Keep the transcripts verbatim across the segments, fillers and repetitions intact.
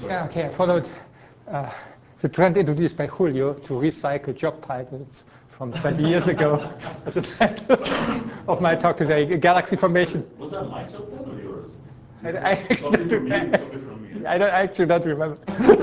Yeah, okay, I followed uh, the trend introduced by Julio to recycle job titles from twenty years ago as a title of my talk today, Galaxy Formation. Was that my job then or yours? I, I, actually, don't, I, don't, I actually don't remember.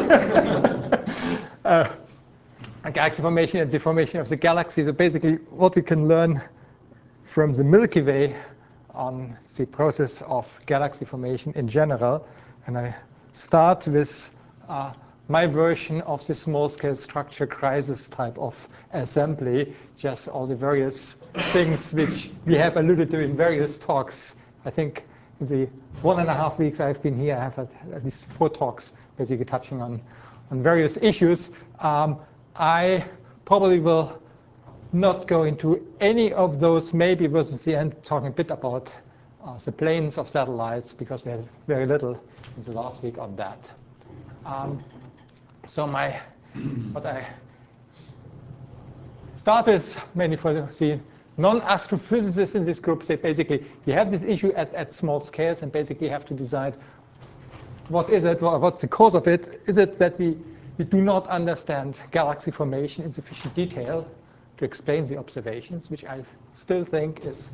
uh, a galaxy formation and the formation of the galaxy. So basically what we can learn from the Milky Way on the process of galaxy formation in general. And I start with uh, my version of the small-scale structure crisis type of assembly, just all the various things which we have alluded to in various talks. I think in the one and a half weeks I've been here, I have had at least four talks basically touching on, on various issues. Um, I probably will not go into any of those, maybe versus the end, talking a bit about uh, the planes of satellites, because we had very little in the last week on that. Um, so my, what I start with, mainly for the non-astrophysicists in this group, say basically, you have this issue at, at small scales, and basically have to decide what is it, what's the cause of it. Is it that we, we do not understand galaxy formation in sufficient detail to explain the observations, which I still think is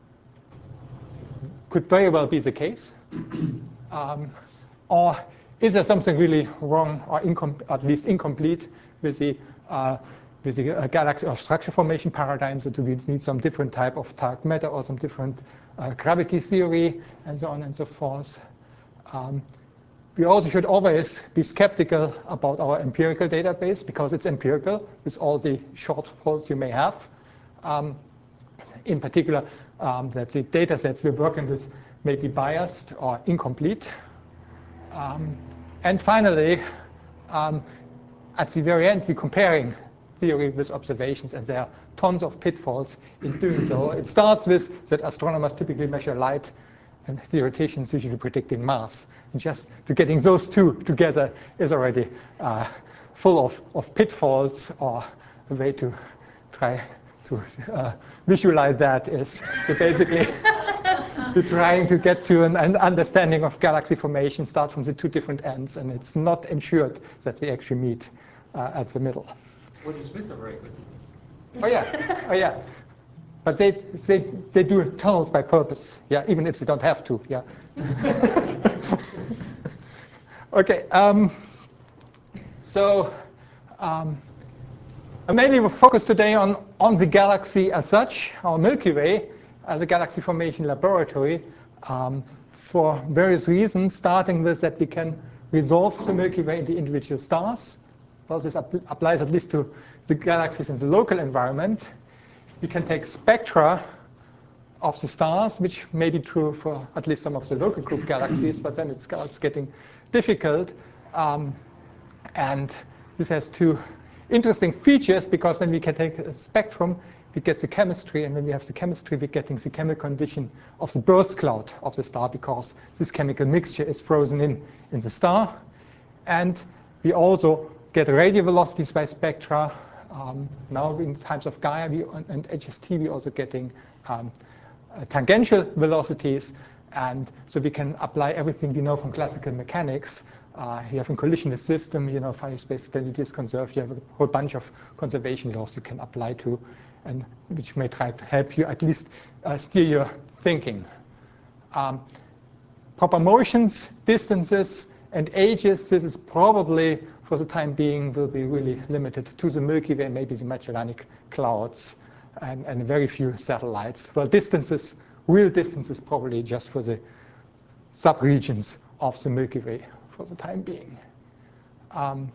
could very well be the case? Um, or is there something really wrong, or at least incomplete, with the, uh, with the uh, galaxy or structure formation paradigms? So do we need some different type of dark matter or some different uh, gravity theory, and so on and so forth? Um, we also should always be skeptical about our empirical database, because it's empirical with all the shortfalls you may have. Um, in particular, um, that the data sets we're working with may be biased or incomplete. Um, and finally, um, at the very end, we're comparing theory with observations, and there are tons of pitfalls in doing so. It starts with that astronomers typically measure light, and theoreticians usually predicting mass. And just to getting those two together is already uh, full of, of pitfalls, or a way to try to uh, visualize that is to basically be trying to get to an, an understanding of galaxy formation, start from the two different ends, and it's not ensured that we actually meet uh, at the middle. Well, the Swiss are very good at this. Oh yeah, oh yeah. But they, they, they do tunnels by purpose, yeah, even if they don't have to, yeah. Okay, um, so um, I mainly will focus today on, on the galaxy as such, our Milky Way, as a galaxy formation laboratory, um, for various reasons, starting with that we can resolve the Milky Way into individual stars. Well, this ap applies at least to the galaxies in the local environment. We can take spectra of the stars, which may be true for at least some of the local group galaxies, but then it starts getting difficult. Um, and this has two interesting features, because when we can take a spectrum, we get the chemistry, and when we have the chemistry, we're getting the chemical condition of the burst cloud of the star, because this chemical mixture is frozen in in the star. And we also get radio velocities by spectra. Um, now in times of Gaia we, and H S T, we're also getting um, uh, tangential velocities. And so we can apply everything we know from classical mechanics. Uh, you have a collisionless system, you know, Phase space density is conserved. You have a whole bunch of conservation laws you can apply to, and which may try to help you at least uh, steer your thinking. Um, proper motions, distances, and ages, this is probably, for the time being, will be really limited to the Milky Way, maybe the Magellanic Clouds, and, and very few satellites. Well, distances, real distances, probably just for the subregions of the Milky Way for the time being. Um,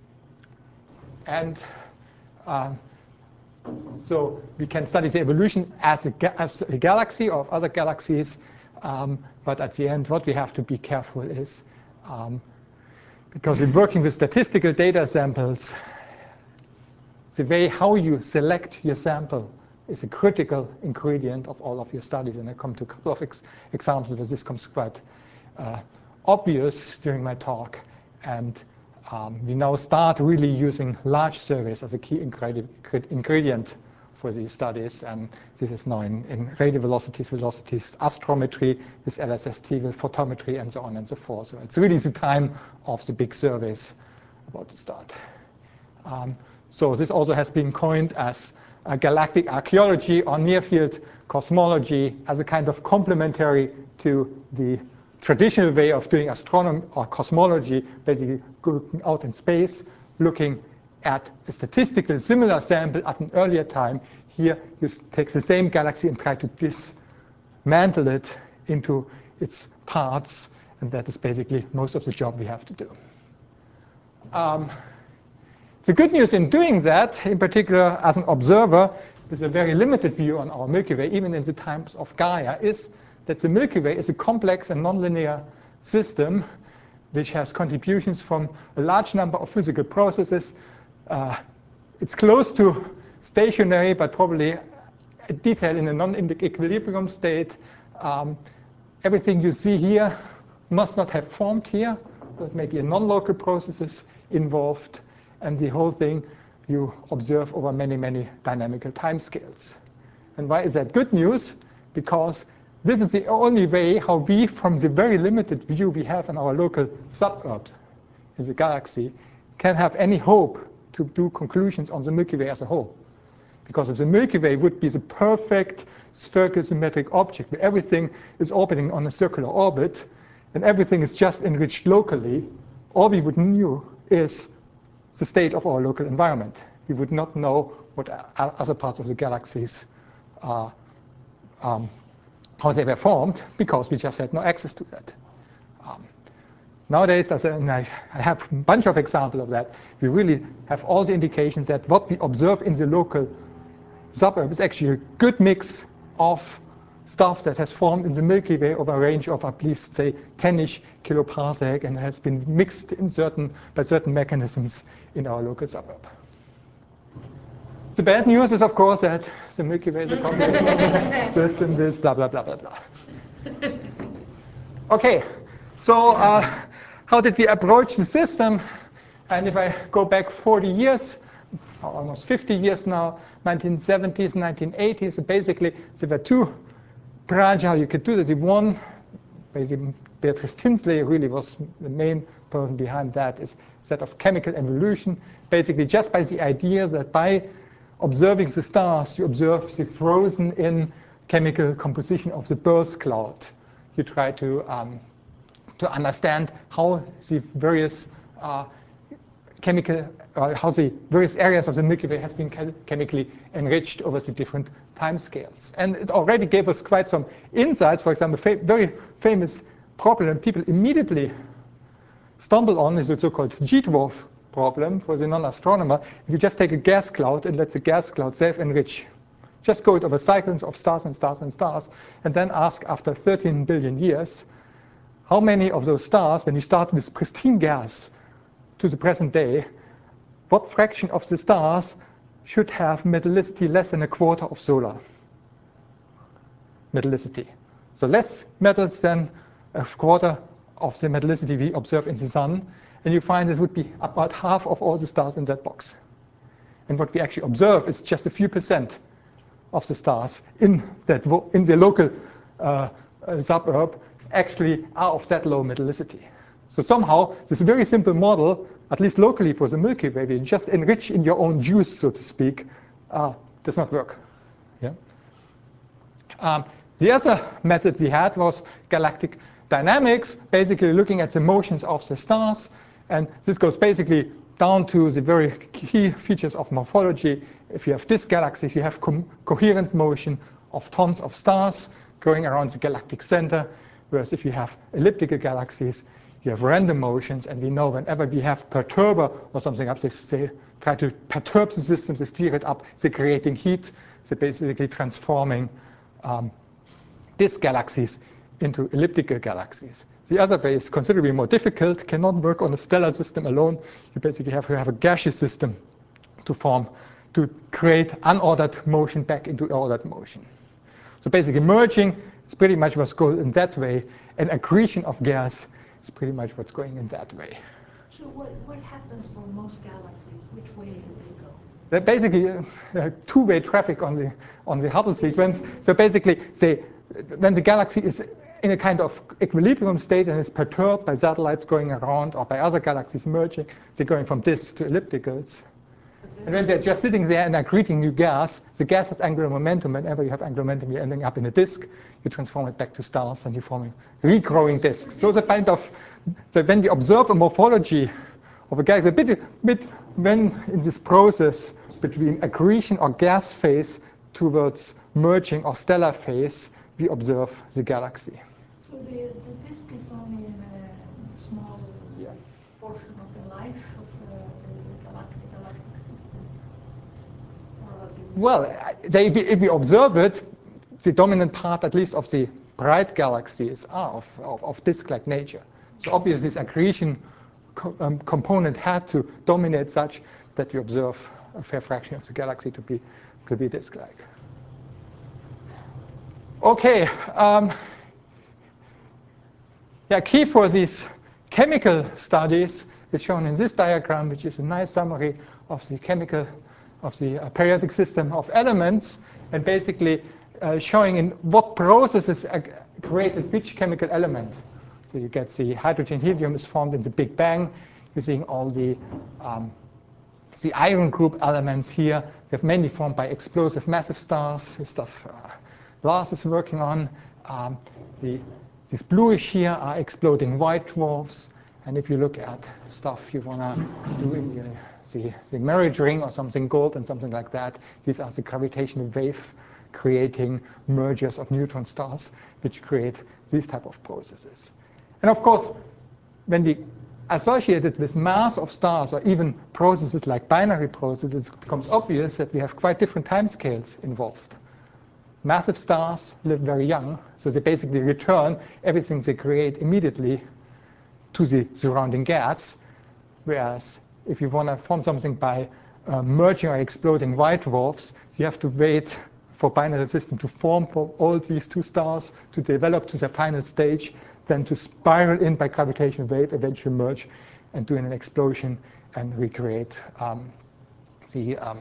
and um, so we can study the evolution as a, ga as a galaxy or of other galaxies, um, but at the end, what we have to be careful is, um, because we're working with statistical data samples, the way how you select your sample is a critical ingredient of all of your studies. And I come to a couple of ex examples where this comes quite uh, obvious during my talk. And um, we now start really using large surveys as a key ingredient for these studies. And this is now in, in radio velocities, velocities, astrometry, with L S S T, with photometry, and so on and so forth. So it's really the time of the big surveys about to start. Um, so this also has been coined as a galactic archaeology or near-field cosmology as a kind of complementary to the traditional way of doing astronomy or cosmology, basically going out in space, looking at a statistical similar sample at an earlier time. Here you take the same galaxy and try to dismantle it into its parts, and that is basically most of the job we have to do. Um, the good news in doing that, in particular as an observer with a very limited view on our Milky Way, even in the times of Gaia, is that the Milky Way is a complex and nonlinear system which has contributions from a large number of physical processes. Uh, it's close to stationary, but probably a detail in a non-equilibrium state. Um, everything you see here must not have formed here. There may be a non-local processes involved, and the whole thing you observe over many, many dynamical timescales. And why is that good news? Because this is the only way how we, from the very limited view we have in our local suburb in the galaxy, can have any hope to do conclusions on the Milky Way as a whole. Because if the Milky Way would be the perfect spherical symmetric object where everything is orbiting on a circular orbit, and everything is just enriched locally, all we would know is the state of our local environment. We would not know what other parts of the galaxies are, um, how they were formed, because we just had no access to that. Um, nowadays, as a, and I, I have a bunch of examples of that, we really have all the indications that what we observe in the local suburb is actually a good mix of stuff that has formed in the Milky Way over a range of at least, say, ten-ish kiloparsec, and has been mixed in certain, by certain mechanisms in our local suburb. The bad news is, of course, that the Milky Way is a complex system with blah, blah, blah, blah, blah. OK, so uh, how did we approach the system? And if I go back forty years, or almost fifty years now, nineteen seventies, nineteen eighties, basically there were two branches how you could do this. One, basically Beatrice Tinsley really was the main person behind that, is that of chemical evolution, basically just by the idea that by observing the stars, you observe the frozen-in chemical composition of the birth cloud. You try to, um, to understand how the various uh, chemical, uh, how the various areas of the Milky Way has been chemically enriched over the different timescales. And it already gave us quite some insights. For example, a very famous problem people immediately stumble on is the so-called G-dwarf problem for the non-astronomer. If you just take a gas cloud and let the gas cloud self-enrich, just go it over cycles of stars and stars and stars, and then ask after thirteen billion years, how many of those stars, when you start with pristine gas to the present day, what fraction of the stars should have metallicity less than a quarter of solar metallicity? So less metals than a quarter of the metallicity we observe in the sun, and you find it would be about half of all the stars in that box. And what we actually observe is just a few percent of the stars in that in the local uh, uh, suburb actually are of that low metallicity. So somehow this very simple model, at least locally for the Milky Way, you just enrich in your own juice, so to speak, uh, does not work. Yeah? Um, the other method we had was galactic dynamics, basically looking at the motions of the stars. And this goes basically down to the very key features of morphology. If you have disk galaxies, you have co coherent motion of tons of stars going around the galactic center. Whereas if you have elliptical galaxies, you have random motions. And we know whenever we have perturber or something up, they, they try to perturb the system, they steer it up, they're creating heat, they're basically transforming um, disk galaxies into elliptical galaxies. The other way is considerably more difficult, cannot work on a stellar system alone. You basically have to have a gaseous system to form, to create unordered motion back into ordered motion. So basically merging is pretty much what's going in that way, and accretion of gas is pretty much what's going in that way. So what, what happens for most galaxies? Which way do they go? They're basically uh, two-way traffic on the on the Hubble sequence. So basically, say when the galaxy is in a kind of equilibrium state and is perturbed by satellites going around or by other galaxies merging, they're going from disks to ellipticals. And when they're just sitting there and are creating new gas, the gas has angular momentum. Whenever you have angular momentum, you're ending up in a disk. You transform it back to stars, and you form regrowing disks. So the kind of so when we observe a morphology of a galaxy, a bit, bit when in this process between accretion or gas phase towards merging or stellar phase, we observe the galaxy. So the, the disk is only in a small yeah. portion of the life of uh, the galactic, galactic system? Or well, they, if, we, if we observe it, the dominant part, at least of the bright galaxies, are of, of, of disk-like nature. So obviously this accretion co um, component had to dominate such that we observe a fair fraction of the galaxy to be, to be disk-like. Okay. Um, yeah, key for these chemical studies is shown in this diagram, which is a nice summary of the chemical, of the uh, periodic system of elements, and basically uh, showing in what processes uh, created which chemical element. So you get the hydrogen helium is formed in the Big Bang using all the um, the iron group elements here. They're mainly formed by explosive massive stars, the stuff uh, Lars is working on. Um, the, these bluish here are exploding white dwarfs. And if you look at stuff you want to do in the, the, the marriage ring or something gold and something like that, these are the gravitational wave creating mergers of neutron stars, which create these type of processes. And of course, when we associate it with mass of stars or even processes like binary processes, it becomes obvious that we have quite different timescales involved. Massive stars live very young, so they basically return everything they create immediately to the surrounding gas, whereas if you want to form something by uh, merging or exploding white dwarfs, you have to wait for binary system to form for all these two stars to develop to their final stage, then to spiral in by gravitational wave, eventually merge and do an explosion and recreate um, the um,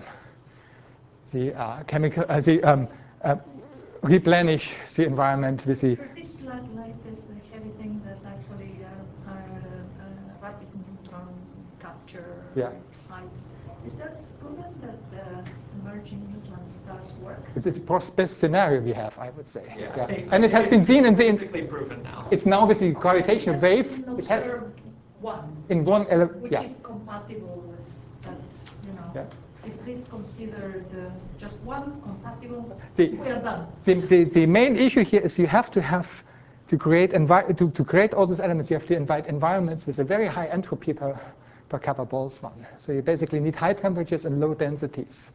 the uh, chemical, uh, the um, uh, replenish the environment with the. For this like, like this uh, heavy thing that actually uh, are uh, rapid neutron capture Yeah. sites, is that proven that uh, emerging neutron stars work? It's the best scenario we have, I would say. Yeah, Yeah. I think, And I it has think been it's seen in the. basically proven now. It's now with the gravitational wave. It has Observed one, in one element. which Yeah. is compatible with that, you know. Yeah. Is this considered uh, just one compatible? The, we are done. The, the, the main issue here is you have to have to create envi to, to create all those elements. You have to invite environments with a very high entropy per per kappa Boltzmann. So you basically need high temperatures and low densities.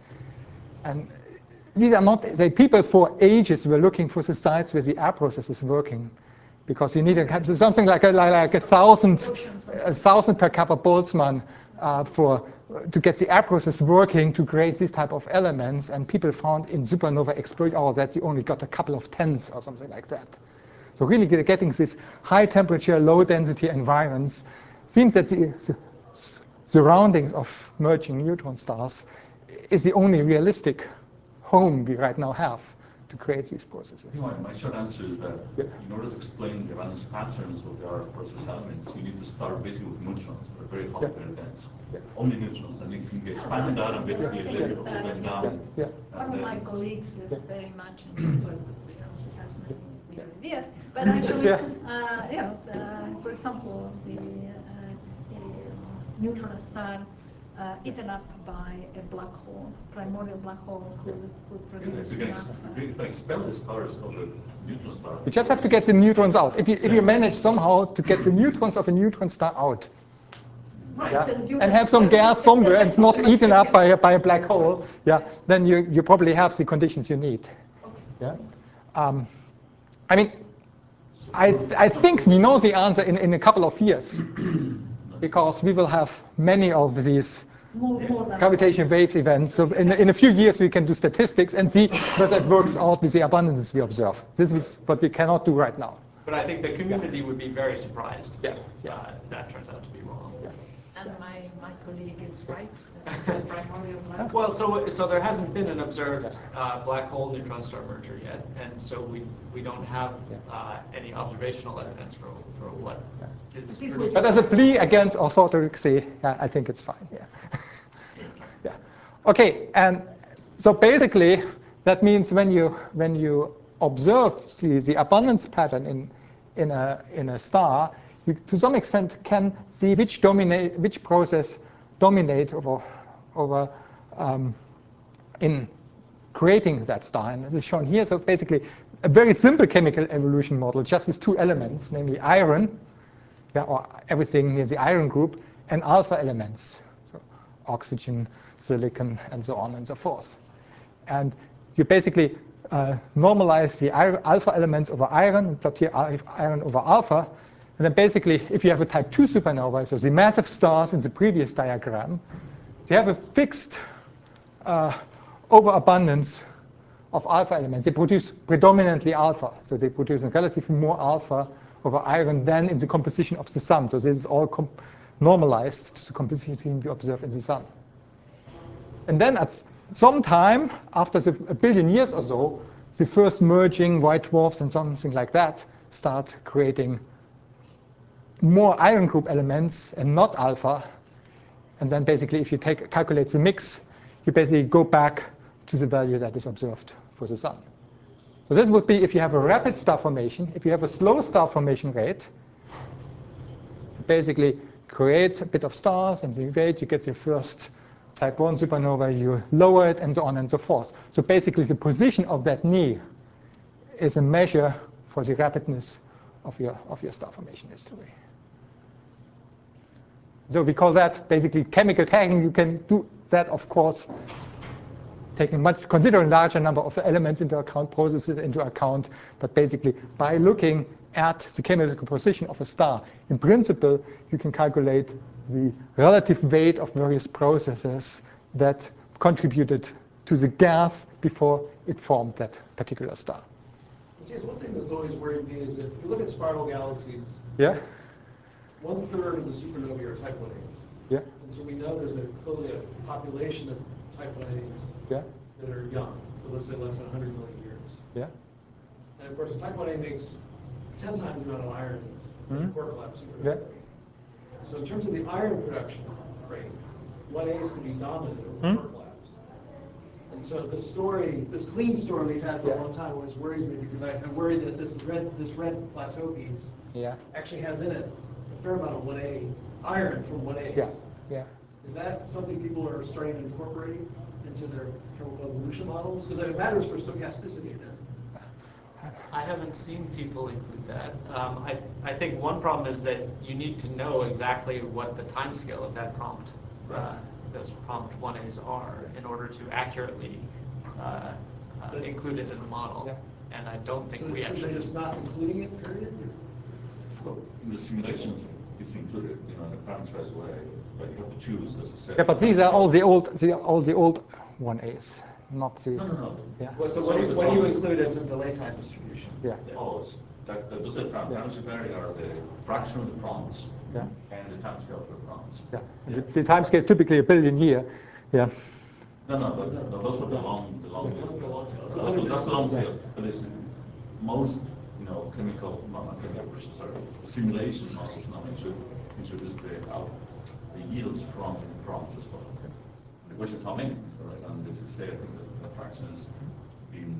And these are not the people for ages were looking for the sites where the air process is working, because you need a, so something like a, like, like a thousand a thousand per kappa Boltzmann uh, for to get the air process working to create these type of elements. And people found in supernova explosion oh, that you only got a couple of tenths or something like that. So really getting these high temperature, low density environments seems that the, the surroundings of merging neutron stars is the only realistic home we right now have to create these processes. My, my short answer is that yeah. in order to explain the valence patterns of the R F process elements, you need to start basically with neutrons that are very hot, yeah. very dense. Yeah. Only neutrons, and if you can expand that and basically Yeah. let it cool them down. Yeah. One of my colleagues is yeah. very much into it. You know, he has many weird ideas, but actually, yeah. uh, you know, uh, for example, the uh, neutron star uh, eaten up by a black hole, primordial black hole, could, could produce If you can, enough. if you can expel the stars of a neutron star. You just have to get the neutrons out. If you if you manage somehow to get the neutrons of a neutron star out, Right, yeah, so you and have have some to- gas somewhere and it's not eaten up by a, by a black hole, yeah, then you, you probably have the conditions you need. Yeah. Um, I mean, I, I think we know the answer in, in a couple of years, because we will have many of these more, more than gravitational wave events. So in, in a few years, we can do statistics and see whether it works out with the abundances we observe. This is what we cannot do right now. But I think the community yeah. would be very surprised yeah. Yeah. Uh, that turns out to be wrong. Yeah. And my my, my colleague is right. That's a primordial black hole. Well, so so there hasn't been an observed uh, black hole neutron star merger yet, and so we we don't have uh, any observational evidence for for what is. This really- But as a plea against orthodoxy, yeah, I think it's fine. Yeah. Yeah. Okay, and so basically that means when you when you observe the, the abundance pattern in in a in a star, you to some extent can see which dominate which process dominate over over um, in creating that star. And this is shown here. So basically a very simple chemical evolution model, just with two elements, namely iron, yeah, or everything near the iron group, and alpha elements, so oxygen, silicon, and so on and so forth. And you basically uh, normalize the alpha elements over iron, and plot here iron over alpha. And then basically, if you have a type two supernova, so the massive stars in the previous diagram, they have a fixed uh, overabundance of alpha elements. They produce predominantly alpha. So they produce relatively more alpha over iron than in the composition of the sun. So this is all normalized to the composition we observe in the sun. And then at some time, after the, a billion years or so, the first merging white dwarfs and something like that start creating more iron group elements and not alpha. And then basically, if you take calculate the mix, you basically go back to the value that is observed for the sun. So this would be if you have a rapid star formation. If you have a slow star formation rate, you basically create a bit of stars, and you wait, you get your first type one supernova, you lower it, and so on and so forth. So basically, the position of that knee is a measure for the rapidness of your, of your star formation history. So we call that basically chemical tagging. You can do that, of course, taking much, considering larger number of elements into account, processes into account, but basically by looking at the chemical composition of a star, in principle, you can calculate the relative weight of various processes that contributed to the gas before it formed that particular star. Yes, one thing that's always worried me is that if you look at spiral galaxies, Yeah? one third of the supernovae are type one A's. Yeah? And so we know there's a, clearly a population of type one A's Yeah? that are young, but let's say less than one hundred million years. Yeah? And of course, a type one A makes ten times the amount of iron than Mhm. the quark collapse supernova Yeah. does. So in terms of the iron production rate, one A's can be dominant over Mhm. quark collapse. And so this story, this clean story we've had for Yeah. a long time always worries me, because I, I'm worried that this red, this red plateau piece Yeah? actually has in it a fair amount of one A iron from one A's. Yeah? Yeah? Is that something people are starting to incorporate into their chemical evolution models? Because it matters for stochasticity then. I haven't seen people include that. Um, I, I think one problem is that you need to know exactly what the timescale of that prompt, uh, those prompt one A's are, in order to accurately uh, uh, include it in the model. Yeah. And I don't think So we so actually. they're just not including it, period? Well, in the simulations, it's included, you know, in a parameterized way, but you have to choose, as I said. Yeah, but these are all the old, the, all the old one A's, not the. No, no, no. Yeah. Well, so It's what do always you, the what do you prompt. include as a delay time distribution? Yeah. Always. That, that those are parameters vary are the fraction of the prompts Yeah. and the time scale for the prompts. Yeah. And the, the time scale is typically a billion year. Yeah. No, no, but no, those are the long, the long That's the long tail. tail. So that's, that's the long tail. But there's most, you know, chemical, not chemical, sorry, simulation models now introduce, introduce the out, the yields from prompts as well. The question is how many, right? And this is say, I think that the fraction has been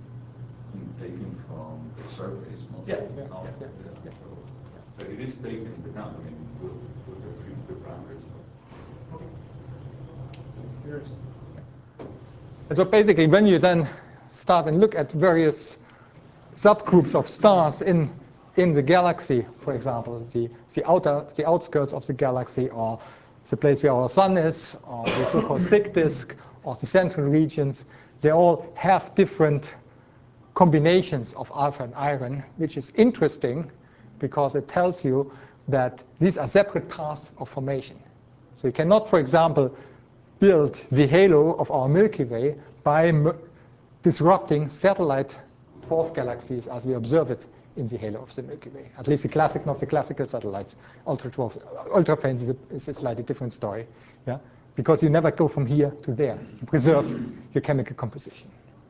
taken from the surveys mostly. Yeah, yeah, no? yeah, yeah. So, so it is taken into account, I mean, with, with the few parameters. Interesting. And so basically, when you then start and look at various subgroups of stars in in the galaxy, for example, the the outer the outskirts of the galaxy, or the place where our sun is, or the so-called thick disk, or the central regions, they all have different combinations of alpha and iron, which is interesting because it tells you that these are separate paths of formation. So you cannot, for example, build the halo of our Milky Way by m disrupting satellite dwarf galaxies as we observe it in the halo of the Milky Way. At least the classic, not the classical satellites. Ultra ultrafaint is a, is a slightly different story, yeah, because you never go from here to there. You preserve your chemical composition.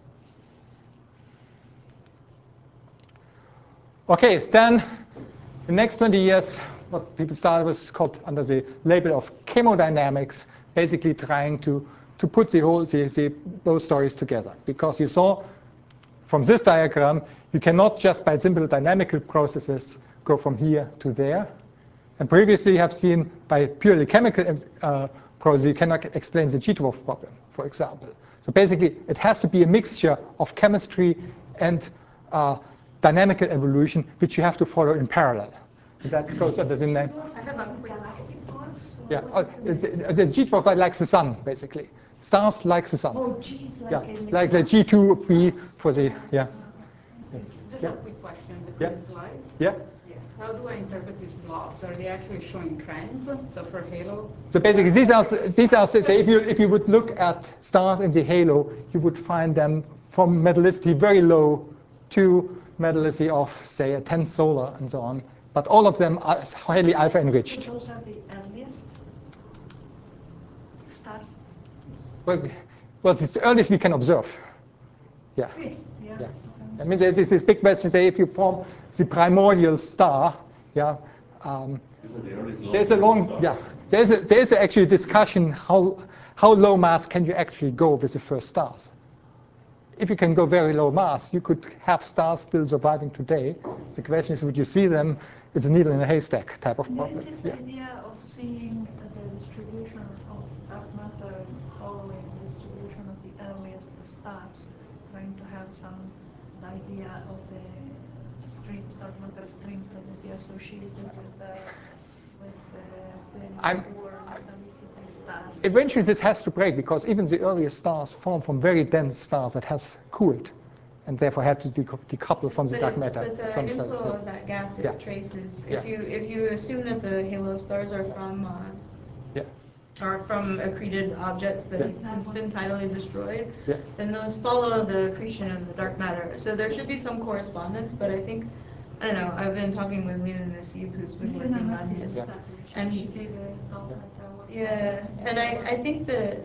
Okay, then the next twenty years, what people started was called under the label of chemodynamics, basically trying to, to put the whole, the, the, those stories together. Because you saw from this diagram, you cannot just by simple dynamical processes go from here to there. And previously you have seen by purely chemical uh, processes, you cannot explain the G dwarf problem, for example. So basically, it has to be a mixture of chemistry and uh, dynamical evolution, which you have to follow in parallel. That goes under the name. I have a quick Yeah, uh, the, the G dwarf likes the sun, basically. Stars like the sun. Oh, geez, like, Yeah, in like the G two, three for the, yeah. Just Yeah. a quick question Yeah. between the slides. Yeah. Yes. How do I interpret these blobs? Are they actually showing trends? So for halo? So basically, these are, these are, say, if you, if you would look at stars in the halo, you would find them from metallicity very low to metallicity of, say, a tenth solar and so on. But all of them are highly alpha enriched. Those are the earliest stars. Well, well, it's the earliest we can observe. Yeah. Yes, yeah. Yeah. I mean, there's this big question, say, if you form the primordial star, yeah, um, there's a long, star. yeah, there's a, there's actually a discussion how, how low mass can you actually go with the first stars. If you can go very low mass, you could have stars still surviving today. The question is, would you see them? It's a needle in a haystack type of There problem. is this Yeah. idea of seeing the distribution of dark matter following the distribution of the earliest stars, trying to have some idea of the streams, dark matter streams that would be associated with the with the very I'm- poor metallicity stars. Eventually, this has to break because even the earliest stars form from very dense stars that has cooled, and therefore had to deco- decouple from the But dark it- matter. But at the some inflow stage. of that gas it Yeah. traces, Yeah. if you if you assume that the halo stars are from uh, Yeah. are from accreted objects that Yeah. have since been tidally destroyed, Yeah. then those follow the accretion of the dark matter. So there should be some correspondence, but I think I don't know. I've been talking with Lena Nassib, who's been Lena working on Nassib, this. exactly. She- And- she gave a talk at our- Yeah, and I, I think that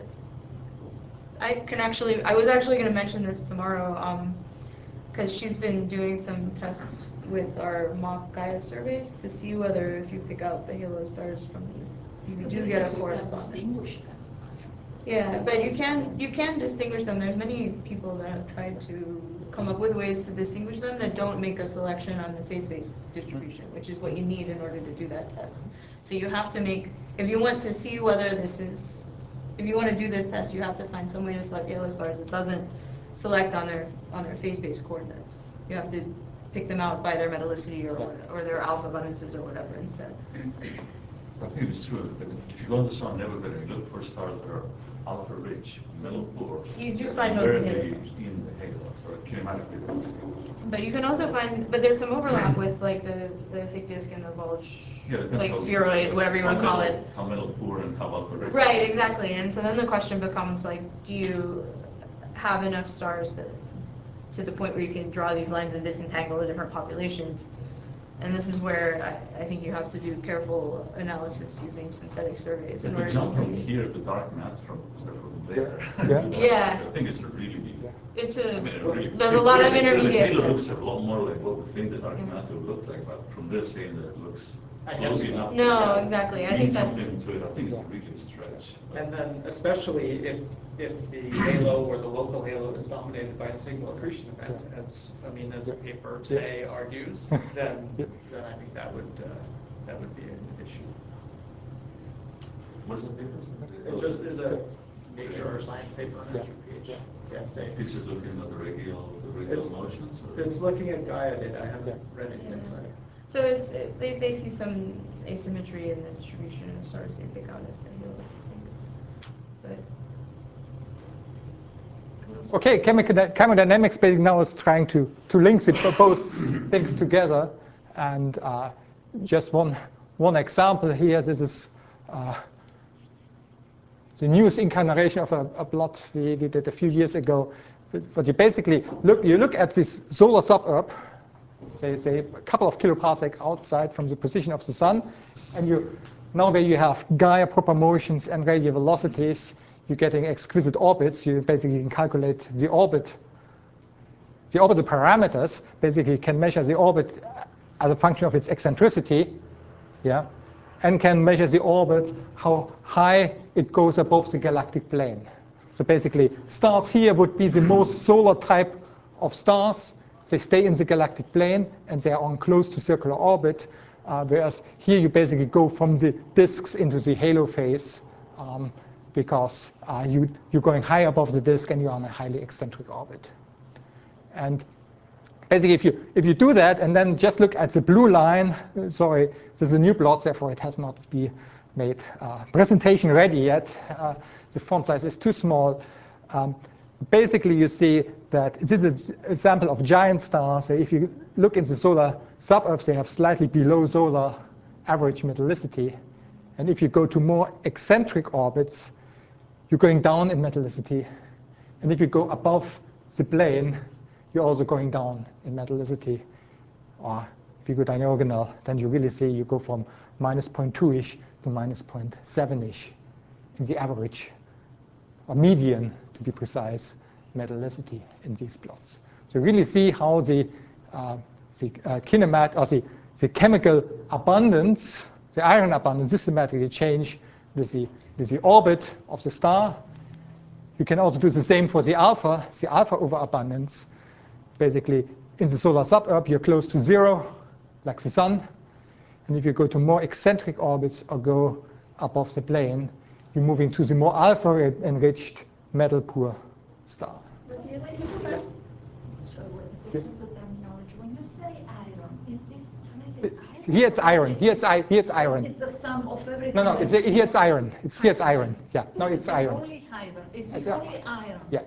I can actually, I was actually going to mention this tomorrow, um, because she's been doing some tests with our mock Gaia surveys to see whether if you pick out the halo stars from these, you do get a correspondence. Distinguish them. Yeah, but you can, you can distinguish them. There's many people that have tried to come up with ways to distinguish them that don't make a selection on the phase-space distribution, which is what you need in order to do that test. So you have to make, if you want to see whether this is, if you want to do this test, you have to find some way to select halo stars that doesn't select on their, on their phase-space coordinates. You have to pick them out by their metallicity or, or their alpha abundances or whatever instead. I think it's true that if you go to sun everywhere and look for stars that are alpha rich, metal poor, You do they're find those in invariably halo stars. in the halos or kinematically. But you can also find, but there's some overlap with like the, the thick disk and the bulge, Yeah, depends like how- spheroid, whatever you want to how call metal- it. How metal poor and how alpha rich. Right, exactly. And so then the question becomes like, do you have enough stars that, to the point where you can draw these lines and disentangle the different populations? And this is where I, I think you have to do careful analysis using synthetic surveys. If in we order to jump from see- here to dark matter from, from there. Yeah. Yeah. I think it's a really, It's I a, mean, it really. there's a lot of the- the- intermediate. The halo looks a lot more like what we think the dark Mhm. matter would look like, but from there saying that it looks I close guess- enough. to No, kind of exactly. I mean think that's- something to it, I think it's really a stretch. And then especially if, if the halo or the local halo is dominated by a single accretion event, as, I mean, as a paper today argues, then, then I think that would, uh, that would be an issue. What's the paper? It's just, it's a nature or science paper on Yeah. H U P H. Yeah, say. This is looking at the radial, the radial It's- motions? or- It's looking at Gaia data, I Yeah. haven't read it yet, so. So it's, they, they see some asymmetry in the distribution of stars they pick out as the halo, I think. But. Okay, chemical chemodynamics basically now is trying to, to link the, both things together. And uh, just one, one example here, this is uh, the newest incarnation of a, a plot we, we did a few years ago. But you basically look, you look at this solar suburb, say, say a couple of kiloparsec outside from the position of the sun, and you now where you have Gaia proper motions and radial velocities, you're getting exquisite orbits. You basically can calculate the orbit, the orbital parameters. Basically, you can measure the orbit as a function of its eccentricity, yeah, and can measure the orbit, how high it goes above the galactic plane. So basically, stars here would be the most solar type of stars. They stay in the galactic plane, and they are on close to circular orbit. Uh, whereas here you basically go from the disks into the halo phase um, because uh, you, you're going high above the disk and you're on a highly eccentric orbit. And basically, if you, if you do that and then just look at the blue line, sorry, this is a new plot, therefore it has not been made uh, presentation ready yet. Uh, the font size is too small. Um, basically, you see that this is an example of giant stars. So if you look in the solar suburbs, they have slightly below solar average metallicity. And if you go to more eccentric orbits, you're going down in metallicity. And if you go above the plane, you're also going down in metallicity. Or if you go diagonal, then you really see you go from minus zero point two-ish to minus zero point seven-ish in the average, or median, to be precise, metallicity in these plots. So you really see how the, uh, the uh, kinemat, or the, the chemical abundance, the iron abundance, systematically change with the, with the orbit of the star. You can also do the same for the alpha, the alpha overabundance. Basically, in the solar suburb, you're close to zero, like the sun. And if you go to more eccentric orbits or go above the plane, you're moving to the more alpha-enriched metal-poor star. Matthias, can you start? So what is the terminology? When you say iron, is this really iron? Here it's iron. Here it's, I, here it's iron. It's the sum of everything. No, no, it's, here it's iron. It's, here it's iron. Yeah, no, it's, it's iron. Only iron. It's, It's it's a- only iron. Yeah.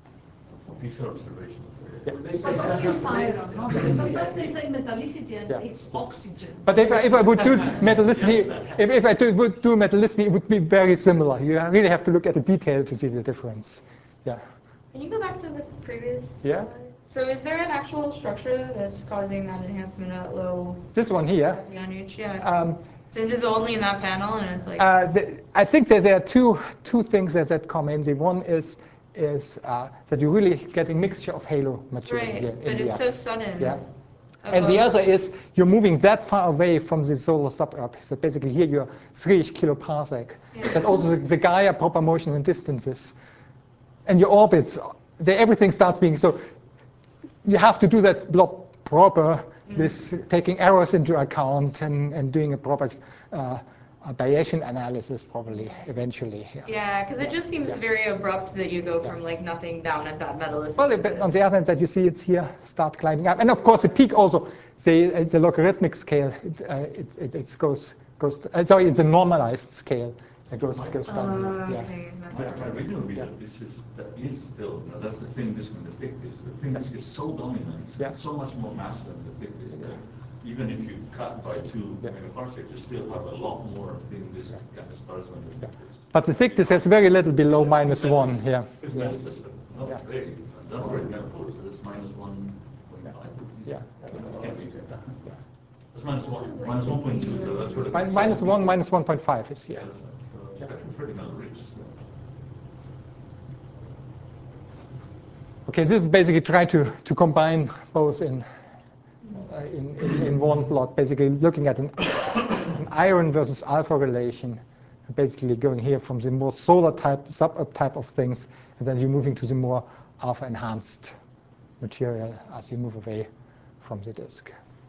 These are observations. Yeah. But only of iron, no? Because sometimes they say metallicity and Yeah. it's oxygen. But if I, if I would do metallicity, if, if I do, would do metallicity, it would be very similar. You really have to look at the detail to see the difference. Yeah. Can you go back to the previous Yeah. slide? So is there an actual structure that's causing that enhancement at low This one here. F E N H? Yeah. Um, Since it's only in that panel and it's like. uh, the, I think that there are two two things that, that come in. The one is is uh, that you're really getting mixture of halo material Right, here but in it's the so sudden. yeah. And the other is you're moving that far away from the solar suburb. So basically here you're three-ish kiloparsec. Yeah. But also the, the Gaia proper motion and distances. And your orbits, they, everything starts being, so you have to do that blob proper Mm. with taking errors into account and, and doing a proper uh, a Bayesian analysis probably eventually. Yeah, Yeah, because it just seems Yeah. very abrupt that you go Yeah. from like nothing down at that metallicity. Well, but on the other hand, that you see it's here start climbing up, and of course the peak also. Say it's a logarithmic scale. It, uh, it, it, it goes goes. Uh, sorry, it's a normalized scale. It goes goes Oh, down. Yeah. okay. That's My, what my it is. reading would be Yeah. that this is, that is still, you know, that's the thin disk and the thick disk. The thin disk is so dominant, Yeah. so much more massive than the thick disk that even if you cut by two Yeah. megaparsec, you still have a lot more thin disk Yeah. kind of stars than the thick disk. But the thickness has very little below minus one here. It's Yeah. minus, not Yeah. very, not very metal, so it's minus one point five. Yeah. That's, it can't be, that's minus one, minus one point two, so that's where the. Min- minus one, minus one point five is Yeah, here. that's right. So it's actually pretty metal rich still. Okay, this is basically trying to, to combine both in, uh, in, in, in one plot, basically looking at an, an iron versus alpha relation, basically going here from the more solar type, suburb type of things, and then you're moving to the more alpha enhanced material as you move away from the disk.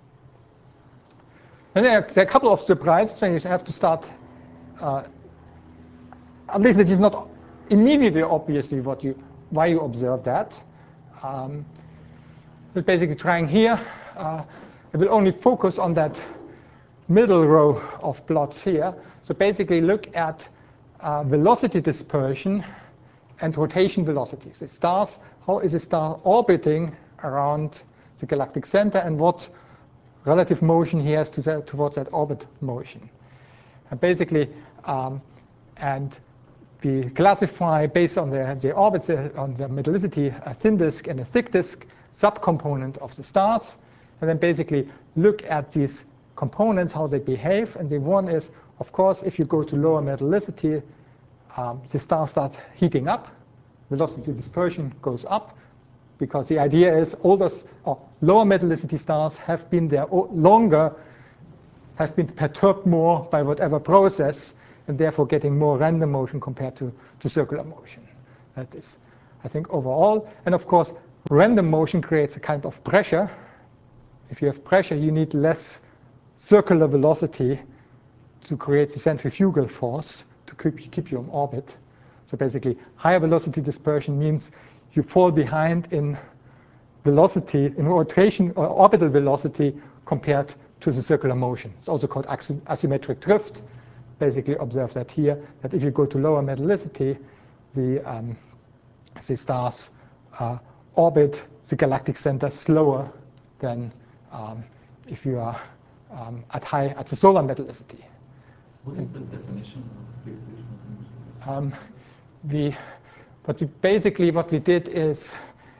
And there are, there are a couple of surprises when you have to start, uh, at least it is not immediately obviously what you, why you observe that. Um, it's basically trying here. Uh, it will only focus on that middle row of plots here. So basically look at uh, velocity dispersion and rotation velocities. The stars, how is a star orbiting around the galactic center and what relative motion he has to that, towards that orbit motion. And basically, um, and we classify based on the, the orbits, uh, on the metallicity, a thin disk and a thick disk subcomponent of the stars. and then basically look at these components, how they behave. And the one is, of course, if you go to lower metallicity, um, the star starts heating up, velocity dispersion goes up, because the idea is older or lower metallicity stars have been there longer, have been perturbed more by whatever process, and therefore getting more random motion compared to, to circular motion. That is, I think, overall. And of course, random motion creates a kind of pressure. If you have pressure, you need less circular velocity to create the centrifugal force to keep, keep you in orbit. So basically, higher velocity dispersion means you fall behind in velocity, in rotation or orbital velocity compared to the circular motion. It's also called asymmetric drift. Basically observe that here, that if you go to lower metallicity, the, um, the stars uh, orbit the galactic center slower than um, if you are um, at high, at the solar metallicity. What is the definition of thickness? Um, we, but we basically what we did is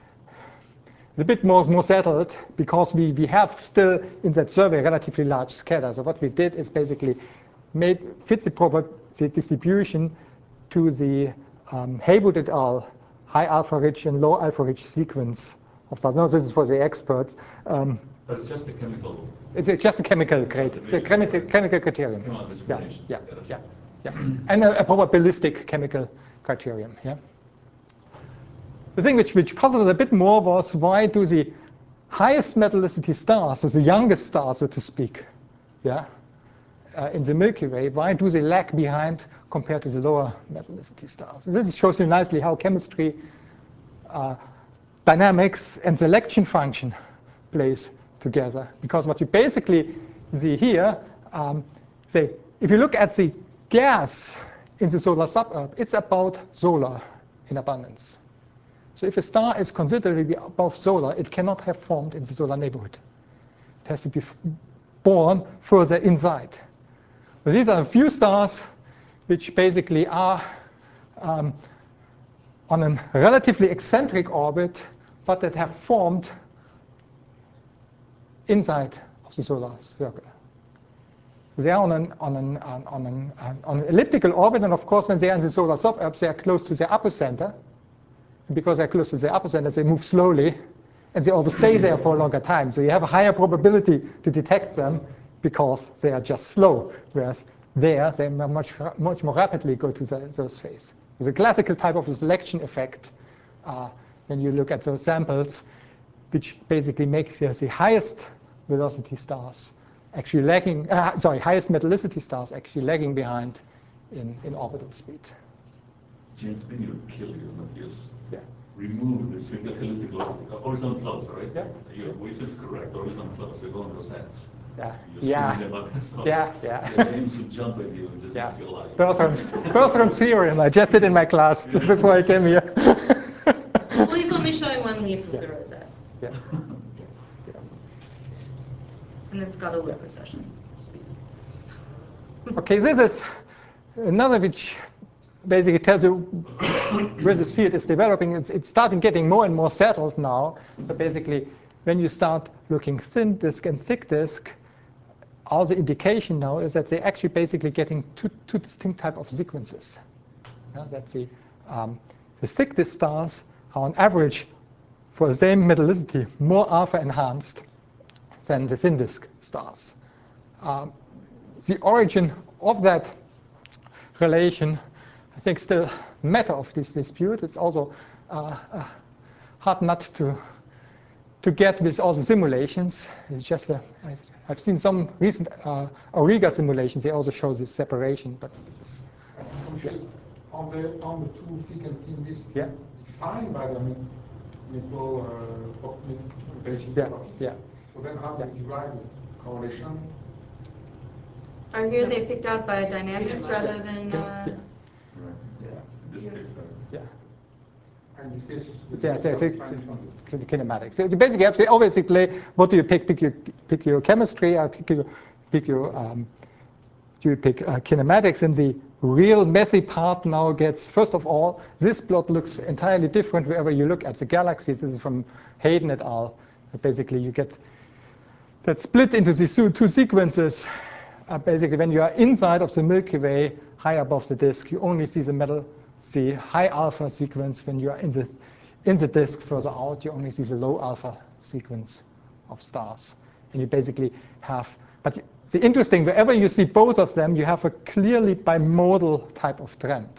a bit more, more settled, because we, we have still in that survey relatively large scatter. So what we did is basically made fit the, proper, the distribution to the um, Haywood et al. High alpha rich and low alpha rich sequence of stars. No, this is for the experts. Um, But it's just a chemical. It's a, just a chemical grade. It's a chemical, chemical criterion. Yeah, yeah, yeah, yeah. And a, a probabilistic chemical criterion. Yeah. The thing which, which puzzled a bit more was, why do the highest metallicity stars, so the youngest stars, so to speak, yeah, uh, in the Milky Way, why do they lag behind compared to the lower metallicity stars? And this shows you nicely how chemistry, uh, dynamics, and selection function plays together. Because what you basically see here, um, say, if you look at the gas in the solar suburb, it's about solar in abundance. So if a star is considerably above solar, it cannot have formed in the solar neighborhood. It has to be born further inside. So these are a few stars which basically are um, on a relatively eccentric orbit, but that have formed inside of the solar circle. They are on an, on, an, on, an, on an elliptical orbit, and of course when they are in the solar suburbs, they are close to their apocenter. And because they're close to their apocenter, they move slowly, and they always stay there for a longer time. So you have a higher probability to detect them because they are just slow, whereas there, they much, much more rapidly go to the, those phases. The classical type of a selection effect, uh, when you look at those samples, which basically makes the, the highest velocity stars actually lagging, uh, sorry, highest metallicity stars actually lagging behind in, in orbital speed. James, then you kill you, Matthias. Yeah. Remove the single elliptical uh, horizontal close, right? Yeah. Your voice is correct, horizontal close, they go on those heads. Yeah. You're Yeah. them up, so Yeah. Yeah. James would jump at you and just Yeah. make you alive. Bertrand's, Bertrand's theorem, I just did in my class before I came here. Well, he's only showing one leaf of Yeah. the rosette. Yeah. And it's got a loop precession. Okay, this is another which basically tells you where this field is developing. It's, it's starting getting more and more settled now. But basically, when you start looking thin disk and thick disk, all the indication now is that they're actually basically getting two, two distinct type of sequences. Yeah, that the, um, the thick disk stars are on average, for the same metallicity, more alpha enhanced than the thin disk stars. Um, the origin of that relation, I think, still matter of this dispute. It's also uh, a hard nut to to get with all the simulations. It's just a, I've seen some recent uh, Auriga simulations. They also show this separation, but this is, yeah. On the on the two thick and thin disks, Yeah. defined by the metal uh, basic Yeah. properties. Yeah. So then, how do you derive the correlation? Are here they picked out by dynamics rather than? Uh, Right. Yeah. In this case, uh, Yeah. In this case, It's, yeah, it's, it's, it's the kinematics. So you basically have to always play, what do you pick? Pick your, pick your chemistry, or pick your, pick your um, do you pick uh, kinematics? And the real messy part now gets, first of all, this plot looks entirely different wherever you look at the galaxies. This is from Hayden et al. Basically, you get that split into these two, two sequences. Uh, basically, when you are inside of the Milky Way, high above the disk, you only see the metal, the high alpha sequence. When you are in the in the disk further out, you only see the low alpha sequence of stars. And you basically have, but the interesting, wherever you see both of them, you have a clearly bimodal type of trend.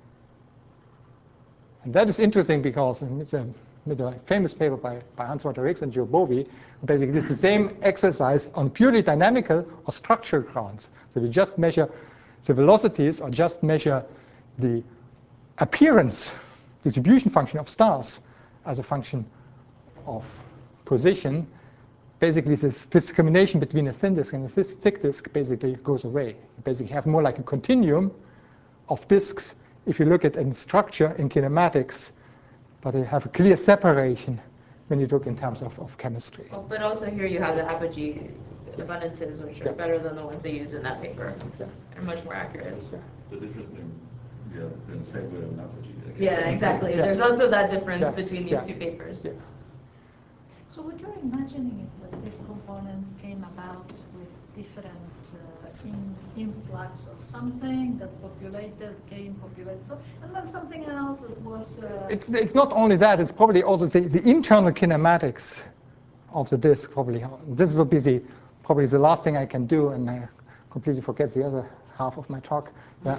And that is interesting because it's a, a famous paper by, by Hans-Walter Rix and Joe Bovee, who basically did the same exercise on purely dynamical or structural grounds. So we just measure the velocities or just measure the appearance, distribution function of stars as a function of position. Basically, this discrimination between a thin disk and a thick disk basically goes away. You basically have more like a continuum of disks if you look at in structure, in kinematics, but they have a clear separation when you look in terms of, of chemistry. Oh, but also here you have the apogee abundances, which are Yeah. better than the ones they used in that paper. Yeah. They're much more accurate. Yeah. The difference in, yeah, between segue and apogee, I guess. Yeah, exactly. Yeah. There's also that difference Yeah. between these Yeah. two papers. Yeah. So what you're imagining is that these components came about with different uh, in, influx of something that populated, came, populated, so, and then something else that was... Uh, It's, it's not only that, it's probably also the, the internal kinematics of the disk, probably. This will be the, probably the last thing I can do, and I completely forget the other half of my talk. Yeah.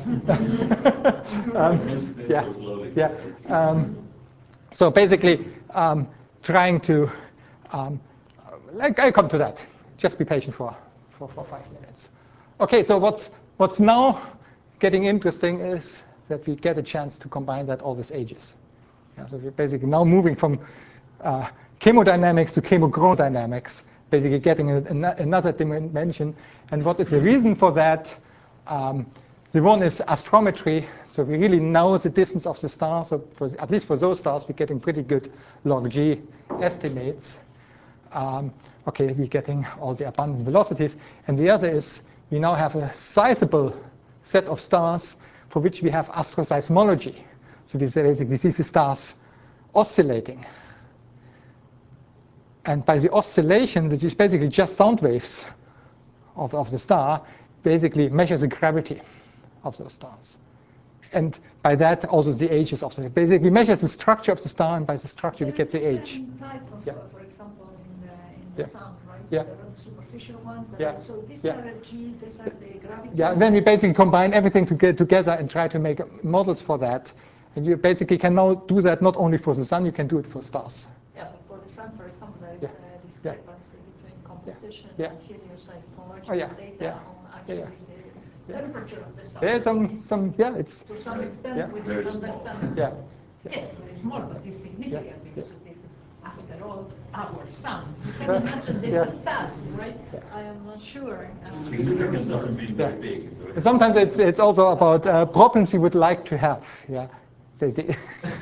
um, This- this yeah. goes slowly. Yeah. Um, so basically, um, trying to, um, like, I come to that. Just be patient for, for, for five minutes. Okay, so what's, what's now getting interesting is that we get a chance to combine that all with ages. Yeah, so we're basically now moving from uh, chemodynamics to chemochromodynamics, basically getting a, a, another dimension. And what is the reason for that? Um, the one is astrometry. So we really know the distance of the star. So for, at least for those stars, we're getting pretty good log G estimates. Um, okay, we're getting all the abundant velocities. And the other is we now have a sizable set of stars for which we have astroseismology. So we basically see the stars oscillating. And by the oscillation, which is basically just sound waves of, of the star, basically measures the gravity of those stars. And by that, also the ages of the, basically measures the structure of the star, and by the structure we get the age. Type of, Yeah. uh, for example, in the, in the Yeah. sun, right? Yeah. There are the superficial ones. That Yeah. are, so these Yeah. are G, these are the gravity. Yeah, and then we basically combine everything to get together and try to make models for that. And you basically can now do that not only for the sun, you can do it for stars. Yeah, but for the sun, for example, there is Yeah. a discrepancy between composition Yeah. and helioseismological Oh, yeah. data Yeah. on actually Yeah. the Yeah. temperature of the sun. There's some, some, yeah, it's, To some extent, Yeah. we Very don't small. understand. yeah. Yes, very small, but it's significant Yeah. because it is, after all, our sun. You Yeah. can imagine this Yeah. as stars, right? I am not sure. um, Significant doesn't mean very Yeah. big. so And sometimes it's, it's also about uh, problems you would like to have. Yeah. See, see,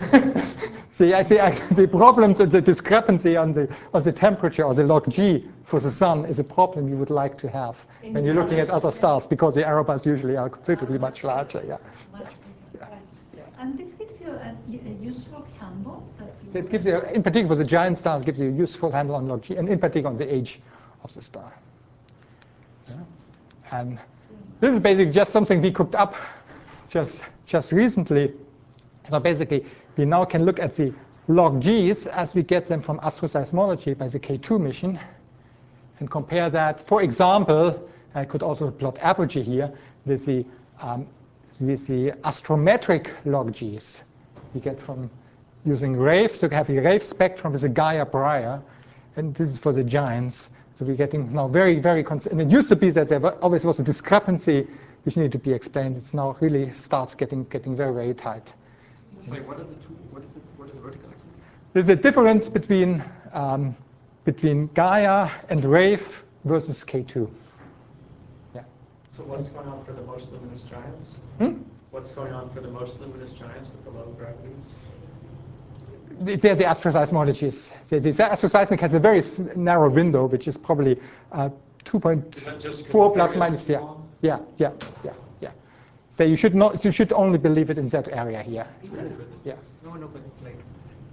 see, I see, I see problems and the discrepancy on the, on the temperature or the log G for the sun is a problem you would like to have In when you're the looking at others, other yeah. stars, because the error bars usually are considerably much larger. Yeah. Much bigger, right. And this gives you a, a useful handle that you... So it gives you, in particular for the giant stars, gives you a useful handle on log G, and in particular on the age of the star. Yeah. And this is basically just something we cooked up just, just recently. So basically, we now can look at the log Gs as we get them from astroseismology by the K two mission and compare that. For example, I could also plot apogee here with the, um, with the astrometric log Gs we get from using RAVE. So we have a RAVE spectrum with a Gaia Breyer, and this is for the giants. So we're getting now very, very, cons and it used to be that there always was a discrepancy which needed to be explained. It's now really starts getting, getting very, very tight. Sorry, what are the two, what is it, what is the vertical axis? There's a difference between, um, between Gaia and RAVE versus K two. Yeah. So what's going on for the most luminous giants? Hmm? What's going on for the most luminous giants with the low gravities? There's the astroseismologies. The, the astroseismic has a very s- narrow window, which is probably uh, two point four plus minus. Yeah, yeah, yeah, yeah, yeah. So you should not. You should only believe it in that area here. Yeah. No, no, but it's like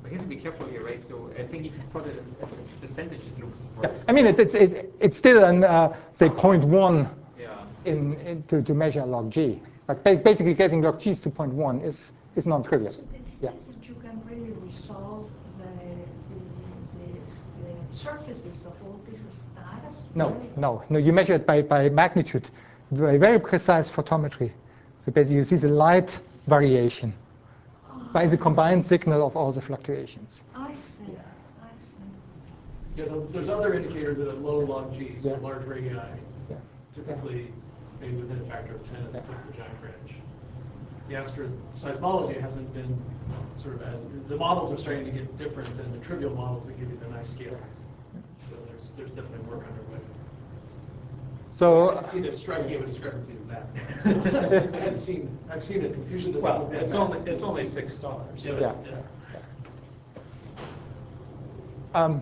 We have to be careful here, right? So I think if you put it as, as a percentage, it looks Yeah. worse. I mean, it's it's it's, it's still an uh, say zero point one Yeah. in, in to, to measure log G. But bas- basically, getting log G's to zero point one is is non-trivial. So this Yeah. means that you can really resolve the, the, the, the surfaces of all these stars? No, right? no, no. You measure it by, by magnitude, by very precise photometry. So basically, you see the light variation by the combined signal of all the fluctuations. I see, I see. Yeah, there- there's other indicators that have low log Gs, so Yeah. large radii, Yeah. typically maybe within a factor of ten of the Yeah. typical giant range. The astroseismology hasn't been sort of, as, the models are starting to get different than the trivial models that give you the nice scalings. So there's, there's definitely work underway. I So haven't seen as striking of a discrepancy as that. I haven't seen, I've seen a confusion that's. Well, it's only it's only six stars. Yeah, but that's- Yeah. yeah. Um,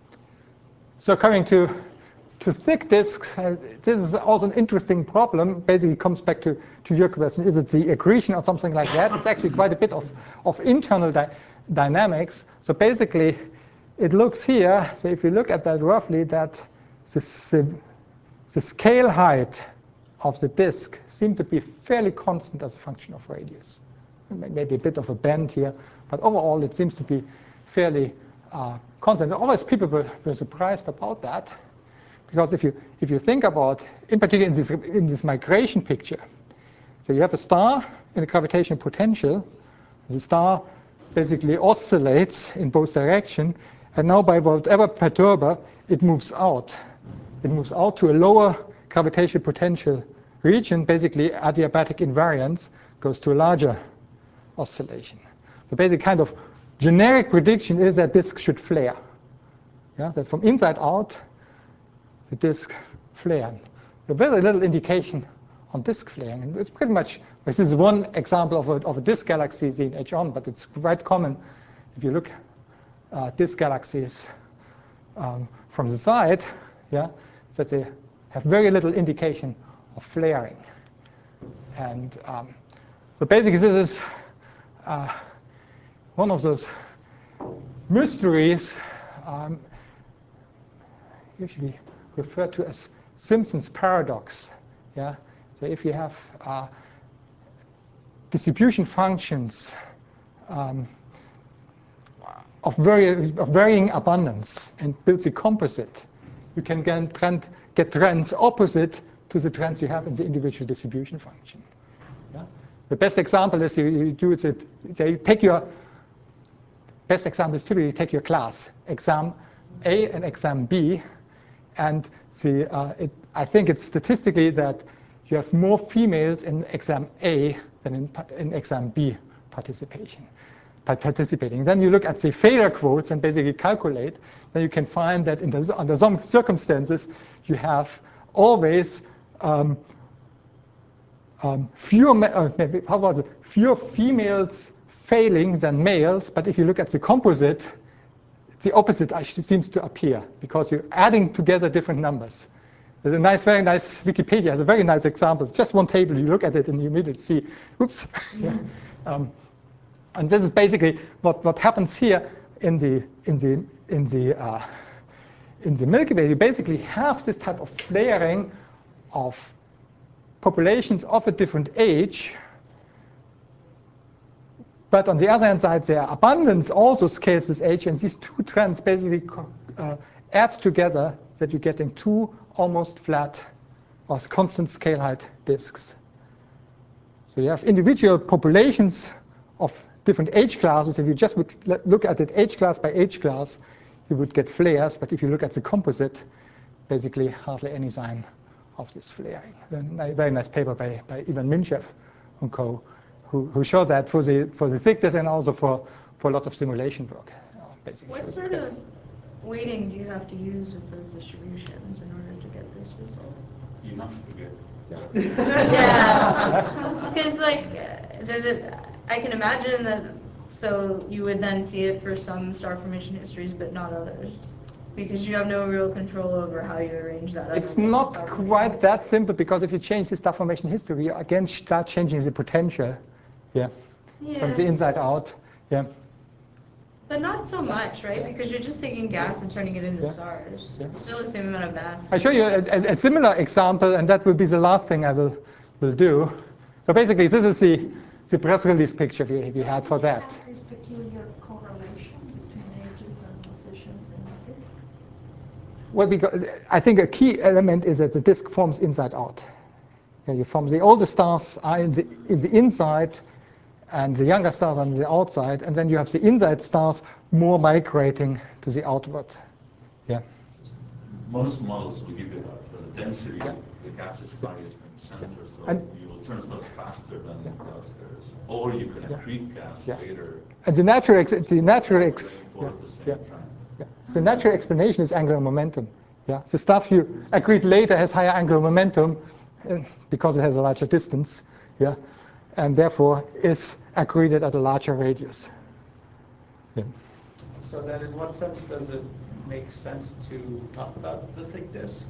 so coming to to thick disks, uh, this is also an interesting problem. Basically, it comes back to, to your question: is it the accretion or something like that? It's actually quite a bit of of internal dy dynamics. So basically, it looks here. So if you look at that roughly, that this, uh, the scale height of the disk seems to be fairly constant as a function of radius. Maybe a bit of a bend here, but overall it seems to be fairly uh, constant. Always people were, were surprised about that, because if you if you think about, in particular in this in this migration picture, so you have a star in a gravitational potential. The star basically oscillates in both directions, and now by whatever perturber, it moves out. It moves out to a lower gravitational potential region. Basically, adiabatic invariance goes to a larger oscillation. So basically, kind of generic prediction is that disk should flare. Yeah, that from inside out, the disk flare. There's very little indication on disk flaring. And it's pretty much, this is one example of a, of a disk galaxy seen edge on, but it's quite common if you look uh, disk galaxies um, from the side, yeah, that they have very little indication of flaring. And um, so basically, this is uh, one of those mysteries um, usually referred to as Simpson's paradox. Yeah? So if you have uh, distribution functions um, of, very, of varying abundance and build a composite, you can get, trend, get trends opposite to the trends you have in the individual distribution function. Yeah? The best example is you, you do it, say, take your, best example is typically take your class, exam A and exam B, and see, uh, it, I think it's statistically that you have more females in exam A than in, in exam B participation. participating. Then you look at the failure quotes and basically calculate, then you can find that in the, under some circumstances, you have always um, um, fewer, uh, maybe, how was it? fewer females failing than males, but if you look at the composite, the opposite actually seems to appear because you're adding together different numbers. There's a nice, very nice Wikipedia has a very nice example. It's just one table. You look at it and you immediately see, oops. yeah. um, and this is basically what, what happens here in the in the in the uh, in the Milky Way. You basically have this type of flaring of populations of a different age. But on the other hand side, their abundance also scales with age, and these two trends basically uh, add together that you're getting two almost flat or constant scale height disks. So you have individual populations of different age classes. If you just would look at it age class by age class, you would get flares. But if you look at the composite, basically hardly any sign of this flaring. A very nice paper by, by Ivan Minchev and co. Who, who showed that for the for the thickness and also for, for a lot of simulation work. You know, basically What sort of weighting do you have to use with those distributions in order to get this result? Enough to get. Yeah. Yeah, because like, uh, does it? I can imagine that. So you would then see it for some star formation histories, but not others, because you have no real control over how you arrange that. It's not quite that simple, because if you change the star formation history, you again start changing the potential. Yeah. Yeah. From the inside out. Yeah. But not so much, right? Because you're just taking gas and turning it into Yeah. stars. Yeah. It's still the same amount of mass. I show you a, a, a similar example, and that will be the last thing I will, will do. So basically, this is the, the press release picture we, we had for that. Have this peculiar correlation between ages and positions in the disk? Well, because I think a key element is that the disk forms inside out. Okay, you form the older stars are in the, in the inside, and the younger stars on the outside, and then you have the inside stars more migrating to the outward. Yeah. Most models will give you that, but the density, Yeah. the gas is highest in the center, so And- you will turn stars faster than the outskirts. Or you can Yeah. accrete gas Yeah. later. And the natural, ex the natural, ex yeah. Reinforce the same Yeah. trend. Yeah. The natural explanation is angular momentum. Yeah. The stuff you accrete later has higher angular momentum uh, because it has a larger distance. Yeah. And therefore is accreted at a larger radius. Yeah. So then in what sense does it make sense to talk about the thick disk?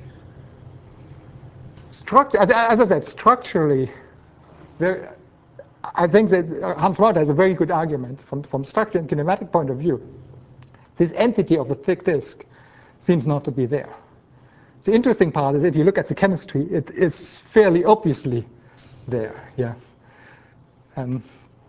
Structure, as, as I said, structurally, there, I think that Hans Rauter has a very good argument from, from structure and kinematic point of view. This entity of the thick disk seems not to be there. The interesting part is if you look at the chemistry, it is fairly obviously there. Yeah. Um,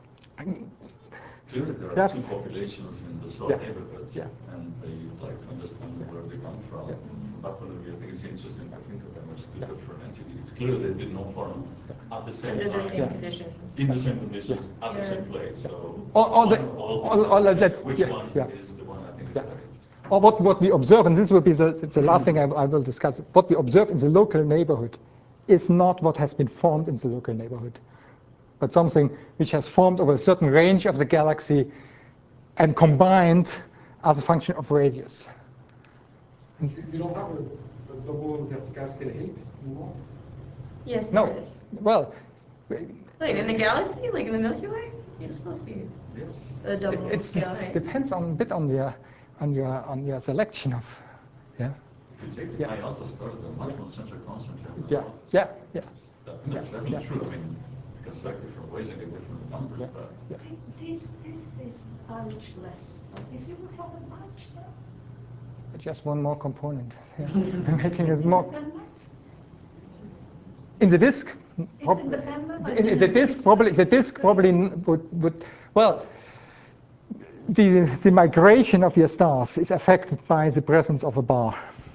Clearly, there are Yeah. two populations in the soil Yeah. neighborhoods, Yeah. and they like to understand where they come from. Yeah. From that point of view, I think it's interesting to think of them as two different entities. Clearly, they did not form at the same Under the time, same Yeah. conditions. in the same conditions, at the Yeah. same place. So, Or- or the- one all or- or depends. let's- which yeah, one yeah. is the one I think is Yeah. very interesting. Or what, what we observe, and this will be the, the last thing I, I will discuss, what we observe in the local neighborhood is not what has been formed in the local neighborhood, but something which has formed over a certain range of the galaxy and combined as a function of radius. You you don't have a, a double vertical scale height anymore? Yes, No, there is. well, Wait, in the galaxy, like in the Milky Way, you still see Yes. a double it scale height. depends on a bit on your on your on your selection of, yeah, If you take the Yeah. high alpha stars, they're much more center concentrated than yeah, alpha yeah, stars. yeah, That- and that's Yeah. definitely Yeah. true. I mean, you can select different ways and get different numbers, Yeah. but yeah. This, this is bulgeless, but if you would have a bulge there, Just one more component, yeah. Making is it it more independent? in the disk. It's prob- independent? I In, in mean, the it's disk, just probably like the disk it's probably very- n- would would well. The, the migration of your stars is affected by the presence of a bar.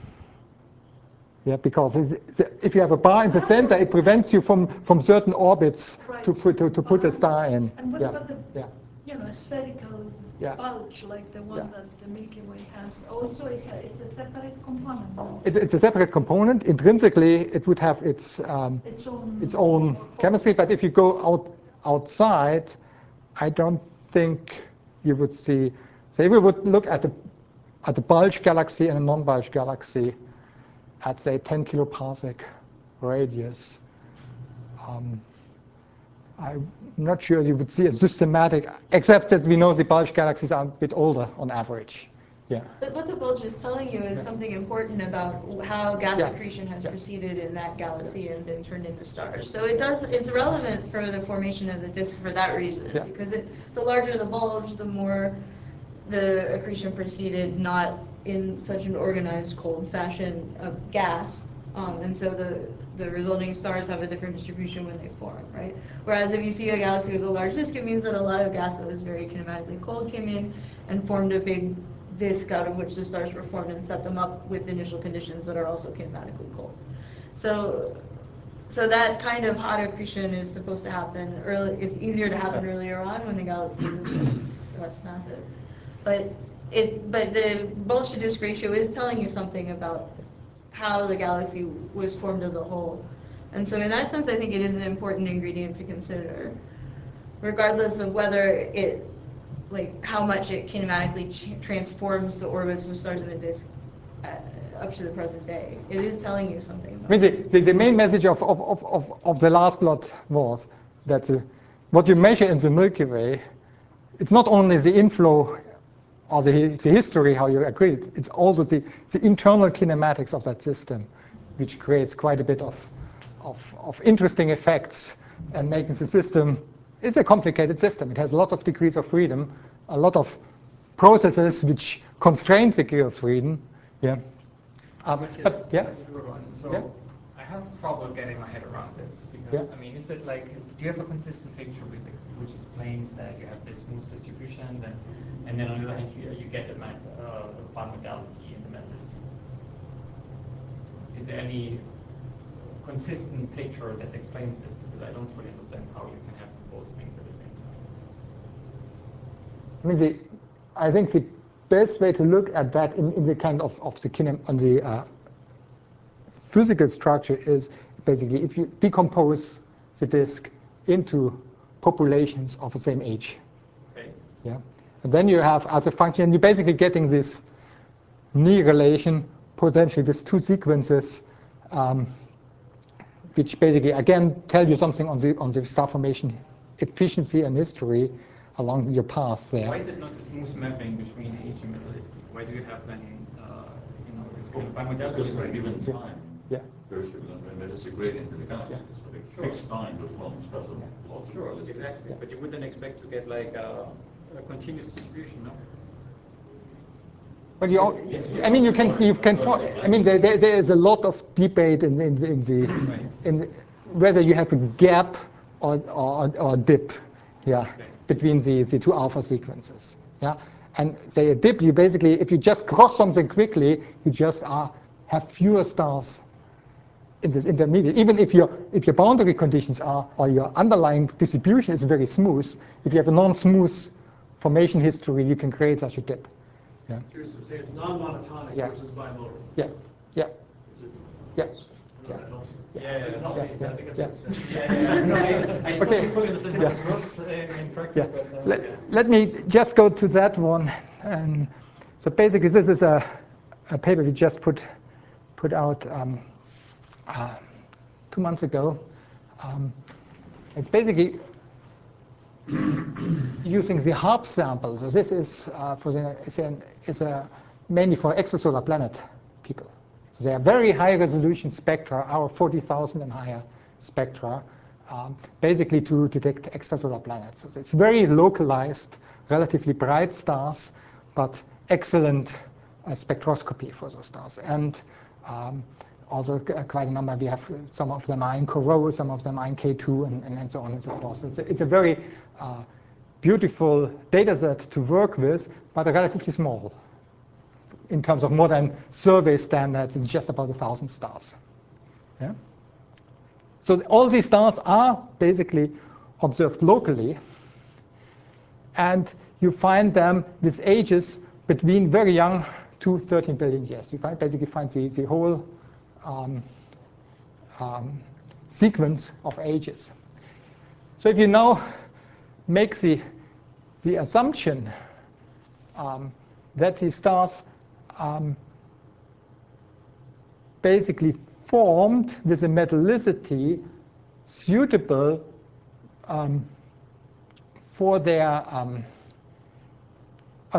Yeah, because it's, it's- if you have a bar in the center, it prevents you from, from certain orbits to, Right. put- to, to put a star in. And what Yeah, about the, yeah. you know, spherical Yeah. bulge like the one Yeah. that the Milky Way has? Also, it ha- it's a separate component, no? It, it's a separate component. Intrinsically, it would have its um, Its own. its own chemistry. But if you go out outside, I don't think you would see. So if we would look at the at the bulge galaxy and a non-bulge galaxy at say ten kiloparsec radius, um, I'm not sure you would see a systematic, except that we know the bulge galaxies are a bit older on average. Yeah. But what the bulge is telling you is Yeah. something important about how gas Yeah. accretion has Yeah. proceeded in that galaxy and been turned into stars. So it does, it's relevant for the formation of the disk for that reason. Yeah. Because it, the larger the bulge, the more the accretion proceeded not in such an organized cold fashion of gas. Um, and so the, the resulting stars have a different distribution when they form, right? Whereas if you see a galaxy with a large disk, it means that a lot of gas that was very kinematically cold came in and formed a big disk out of which the stars were formed and set them up with initial conditions that are also kinematically cold. So, so that kind of hot accretion is supposed to happen early. It's easier to happen earlier on when the galaxy is less massive. But it, but the bulge to disk ratio is telling you something about how the galaxy was formed as a whole. And so in that sense, I think it is an important ingredient to consider, regardless of whether it, like how much it kinematically ch transforms the orbits of stars in the disk uh, up to the present day. It is telling you something about I mean, the, it. the, the main message of, of, of, of, of the last plot was that uh, what you measure in the Milky Way, it's not only the inflow or the, the history, how you agree, it's also the, the internal kinematics of that system, which creates quite a bit of, of, of interesting effects and making the system, it's a complicated system. It has lots of degrees of freedom, a lot of processes which constrain degree of freedom. Yeah. Um, Matthias, but yeah. that's a good one. So Yeah. I have trouble getting my head around this because Yeah. I mean, is it like, do you have a consistent picture with the, which explains that you have this smooth distribution, then, and then on the other hand you, you get a mat, uh, bimodality in the methodicity? Is there any consistent picture that explains this? Because I don't really understand how you can have both things at the same time. I mean, the, I think the best way to look at that in, in the kind of, of the kinem, on the uh, physical structure is basically if you decompose the disk into populations of the same age. Okay. Yeah. And then you have as a function, you're basically getting this knee relation potentially with two sequences, um, which basically again tell you something on the on the star formation efficiency and history along your path there. Why is it not a smooth mapping between age and metallicity? Why do you have then, uh, you know, this kind of bimodality? Because at a given time, Yeah. there's a, there's a gradient in the galaxy. Yeah. So the Sure. fixed time performs doesn't lots of Sure, realistics. exactly. But you wouldn't expect to get like a, a continuous distribution, no? But you, all, I mean, you can, you can. I mean, there, there, there is a lot of debate in, in, the, in the, Right. in the, whether you have a gap or or, or a dip, yeah, Okay. between the, the two alpha sequences, yeah. And say a dip, you basically, if you just cross something quickly, you just are have fewer stars in this intermediate. Even if your if your boundary conditions are or your underlying distribution is very smooth, if you have a non-smooth formation history, you can create such a dip. Yeah. Curious to say it's non-monotonic Yeah. versus bimodal. Yeah. Yeah. Is it? Yeah. I don't know, that helps. Yeah, yeah, Does it help yeah, me? yeah, I think that's yeah. what it says. Yeah, yeah. No, I, I still Okay. don't fully understand how Yeah. this works in, in practice, Yeah. but uh, Let, yeah. let me just go to that one. And so basically, this is a, a paper we just put put out um, uh, two months ago. Um, it's basically using the HARP sample. So this is uh, for the is a, is a mainly for extrasolar planet people. So they are very high resolution spectra, our forty thousand and higher spectra, um, basically to detect extrasolar planets. So it's very localized, relatively bright stars, but excellent uh, spectroscopy for those stars. And um, also uh, quite a number, we have some of them are in Corot, some of them are in K two, and, and, and so on and so forth. So it's a, it's a very uh, beautiful data set to work with, but relatively small. In terms of modern survey standards, it's just about a thousand stars. Yeah? So all these stars are basically observed locally, and you find them with ages between very young to thirteen billion years. You find, basically find the, the whole um, um, sequence of ages. So if you now make the, the assumption um, that these stars um, basically formed with a metallicity suitable um, for their um, uh,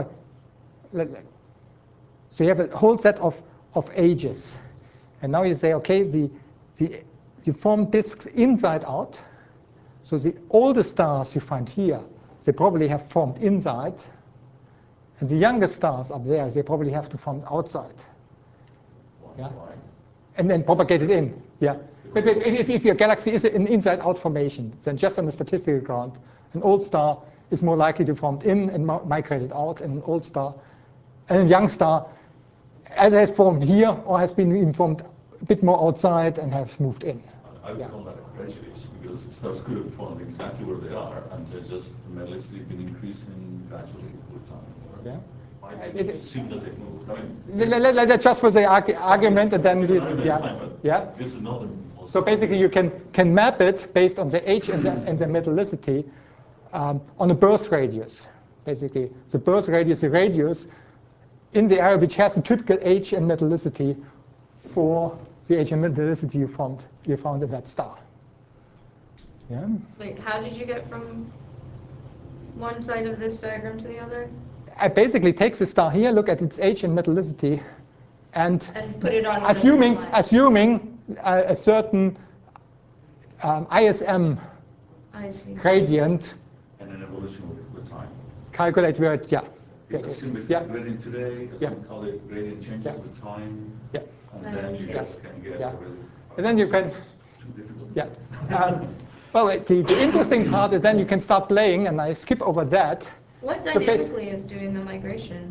so you have a whole set of, of ages. And now you say, okay, the, the, you form disks inside out. So the oldest stars you find here, they probably have formed inside. And the youngest stars up there, they probably have to form outside. Yeah? And then propagated in. Yeah. But, but if, if your galaxy is an inside-out formation, then just on the statistical ground, an old star is more likely to form in and migrated out, and an old star, and a young star either has formed here or has been informed a bit more outside and has moved in. I would Yeah. call that a prejudice, because stars could have formed exactly where they are, and they're just the metallicity been increasing gradually with time. Yeah. Why It- did you it- assume that they moved? I mean, Let, let, let that just for the arg argument, and then I this, mean, that's yeah, fine, but yeah. this is not the most So basically, you can can map it based on the age and the and the metallicity um, on a birth radius. Basically, the birth radius, the radius in the area which has the typical age and metallicity for the age and metallicity you found you found in that star. Yeah. Like, how did you get from one side of this diagram to the other? I basically take the star here, look at its age and metallicity, and, And put it on one of assuming these lines. assuming a, a certain um, I S M I see. gradient, and an evolution with, with time. calculate where it, yeah, It's Yeah, assume it's yeah. gradient today, Yeah. assume how the gradient changes Yeah. with time, Yeah. and then you Okay. just can get Yeah. a really. And then you can- Too difficult. Yeah. Um, well, it- the, the interesting part is then you can start playing, and I skip over that. What So bas- dynamically is doing the migration?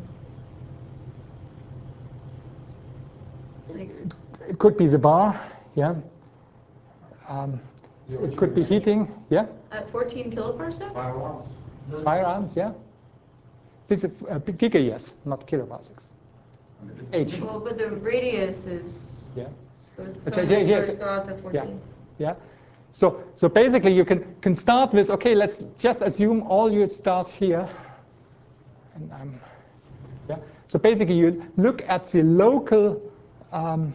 Like, It could be the bar, yeah. Um, it could be heating, yeah. at fourteen kiloparsec? Five alarms. Firearms, yeah. This is uh, gigayears, not kiloparsecs. I mean, this- H, Well, but the radius is, yeah. goes, It's some a- of yeah, these yeah, first it's- go out to fourteen. Yeah. So, so basically you can, can start with, okay, let's just assume all your stars here. And I'm, yeah. So basically you look at the local um,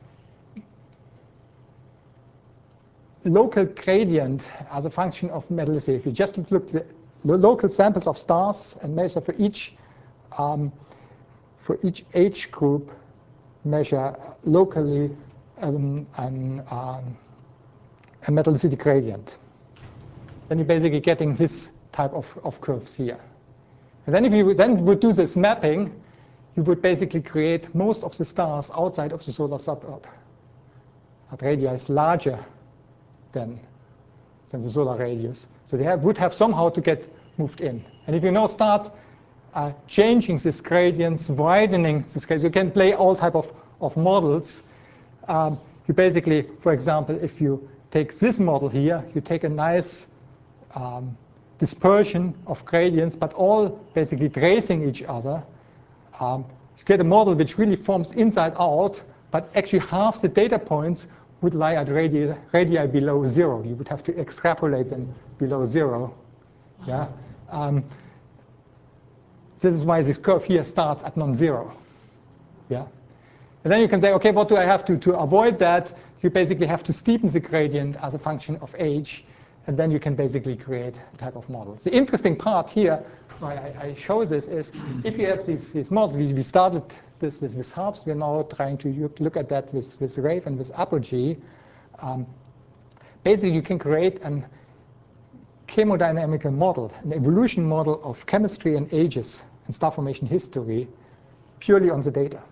local gradient as a function of metallicity. If you just look at the local samples of stars and measure for each um, for each age group, measure locally um, an, um, a metallicity gradient. Then you're basically getting this type of, of curves here. And then if you then would do this mapping, you would basically create most of the stars outside of the solar suburb. At radius larger than, than the solar radius. So they have, would have somehow to get moved in. And if you now start uh, changing these gradients, widening this gradient, you can play all type of, of models. Um, you basically, for example, if you take this model here, you take a nice um, dispersion of gradients, but all basically tracing each other. Um, you get a model which really forms inside out, but actually half the data points would lie at radii, radii below zero. You would have to extrapolate them below zero. Yeah. Um, this is why this curve here starts at non-zero. Yeah. And then you can say, okay, what do I have to to avoid that? You basically have to steepen the gradient as a function of age, and then you can basically create a type of model. The interesting part here, why I, I show this, is if you have these, these models, we, we started this with, with HARPS, we're now trying to look at that with, with RAVE and with Apogee. Um, basically, you can create an chemodynamical model, an evolution model of chemistry and ages and star formation history purely on the data.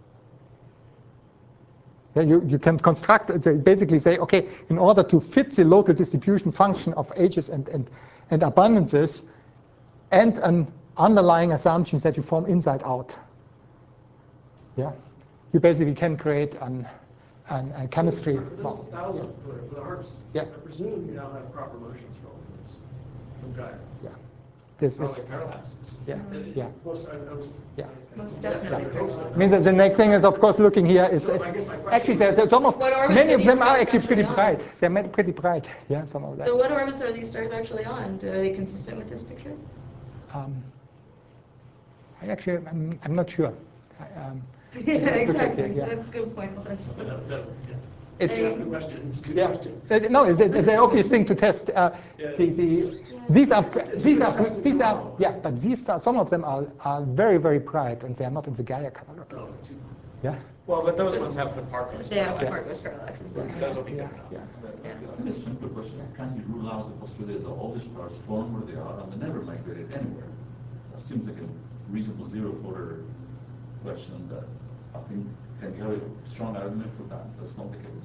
Yeah, you, you can construct, basically say, okay, in order to fit the local distribution function of ages and, and, and abundances, and an underlying assumption that you form inside out. Yeah, you basically can create an, an, a chemistry For those model. thousand, for for the HARPS, Yeah. I presume you now have proper motions for all of those from Gaia. Yeah, this Probably is, parallaxes. yeah, yeah. Most, I, I was. Yeah. Most Yeah, definitely. I hope so. I mean, the, the next thing is, of course, looking here is, So I guess my question actually, there's, there's some of, What orbits many are of them these are stars actually pretty actually on? bright. They're made pretty bright, yeah, some of them. So what orbits are these stars actually on? Are they consistent with this picture? Um, I actually, I'm, I'm not sure. I, um, Yeah, exactly. yeah. That's a good point. Well, there's- But that- that- yeah. It's, That's the question, it's a good yeah. question. Uh, No, it's, it's an obvious thing to test. Uh, Yeah. the, the, these are, these are, these are, yeah, but these stars, some of them are, are very, very bright, and they are not in the Gaia catalog. Oh, too- Yeah, Well, but those ones have the Parkers. They have parallaxes. Parkers parallaxes. Yeah. Those will be good yeah, enough. yeah. Yeah. I think a simple question is, can you rule out the possibility that all the stars form where they are and they never migrated anywhere? That seems like a reasonable zero-footer question that I think can you have a strong argument for that. That's not the case.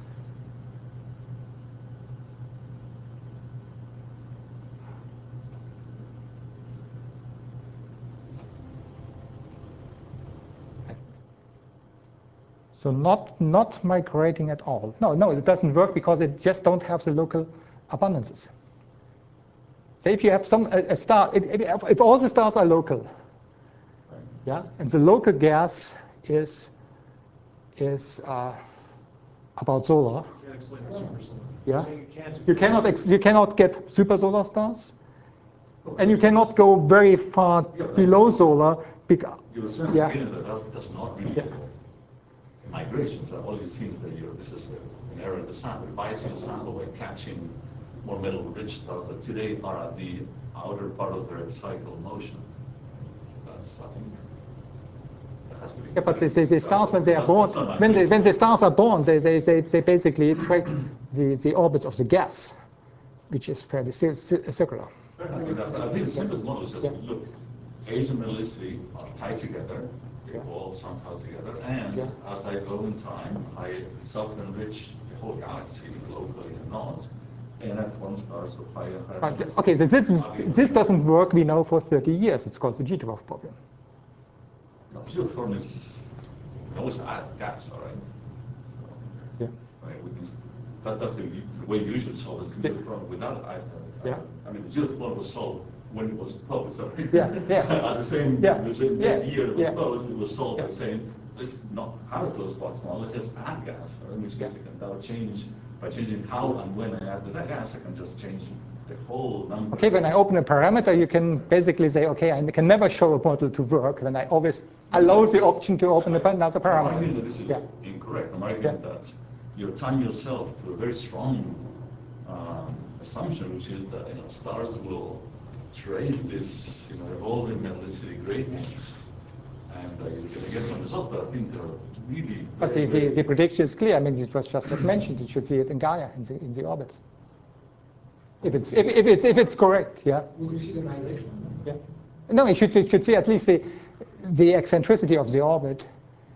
So not, not migrating at all. No, no, it doesn't work because it just don't have the local abundances. So if you have some a, a star, if, if, if all the stars are local, yeah, and the local gas is is uh, about solar, You can't explain the super solar. yeah, So you can't. you cannot ex you cannot get super solar stars, and you cannot go very far Yeah, but below that's- solar. Because, You were saying yeah. at the beginning that that's, that's not really Yeah. migrations. That all you've seen is that you're, this is an error in the sample, biasing the sample by catching more metal-rich stars that today are at the outer part of their cycle motion. That's, I think, that has to be. Yeah, but they, they, they stars when they are That's- born. that's not When they, migration. when the stars are born, they, they, they, they basically track the, the orbits of the gas, which is fairly cir cir circular. I think that- I think the simplest model is just Yeah. look, age and metallicity are tied together, they evolve somehow together, and Yeah. as I go in time, I self-enrich the whole galaxy locally and not, and I form stars of higher and higher But, metallicity. okay, so this, is, this doesn't work, we know, for thirty years. It's called the G twelve problem. No, pure form is, we always add gas, all right? So, Yeah. right, we can, s- that, that's the, u- the way you usually solve it. Zero form without, I, I, Yeah. I mean, the zero form was solved when it was proposed, so. Yeah, yeah. At the same, Yeah, the same yeah, year it was yeah. proposed, it was solved Yeah. by saying, let's not have a closed box model, let's just add gas, right? In which case I can now change, by changing how and when I add the gas, I can just change the whole number. Okay, when I open a parameter, you can basically say, okay, I can never show a model to work when I always allow the option to open another I'm parameter. arguing that this is Yeah. incorrect. I'm arguing Yeah. that you tie yourself to a very strong um, assumption, which is that you know, stars will trace this you know, evolving metallicity gradient, and uh, you're going to get some results, but I think they're really But very, the, the, very- the prediction is clear. I mean, it was just was mentioned. You should see it in Gaia, in the, in the orbit. If it's, if, if it's, if it's correct, yeah. Will you see the migration? Yeah. No, you should, you should see at least the, the eccentricity of the orbit.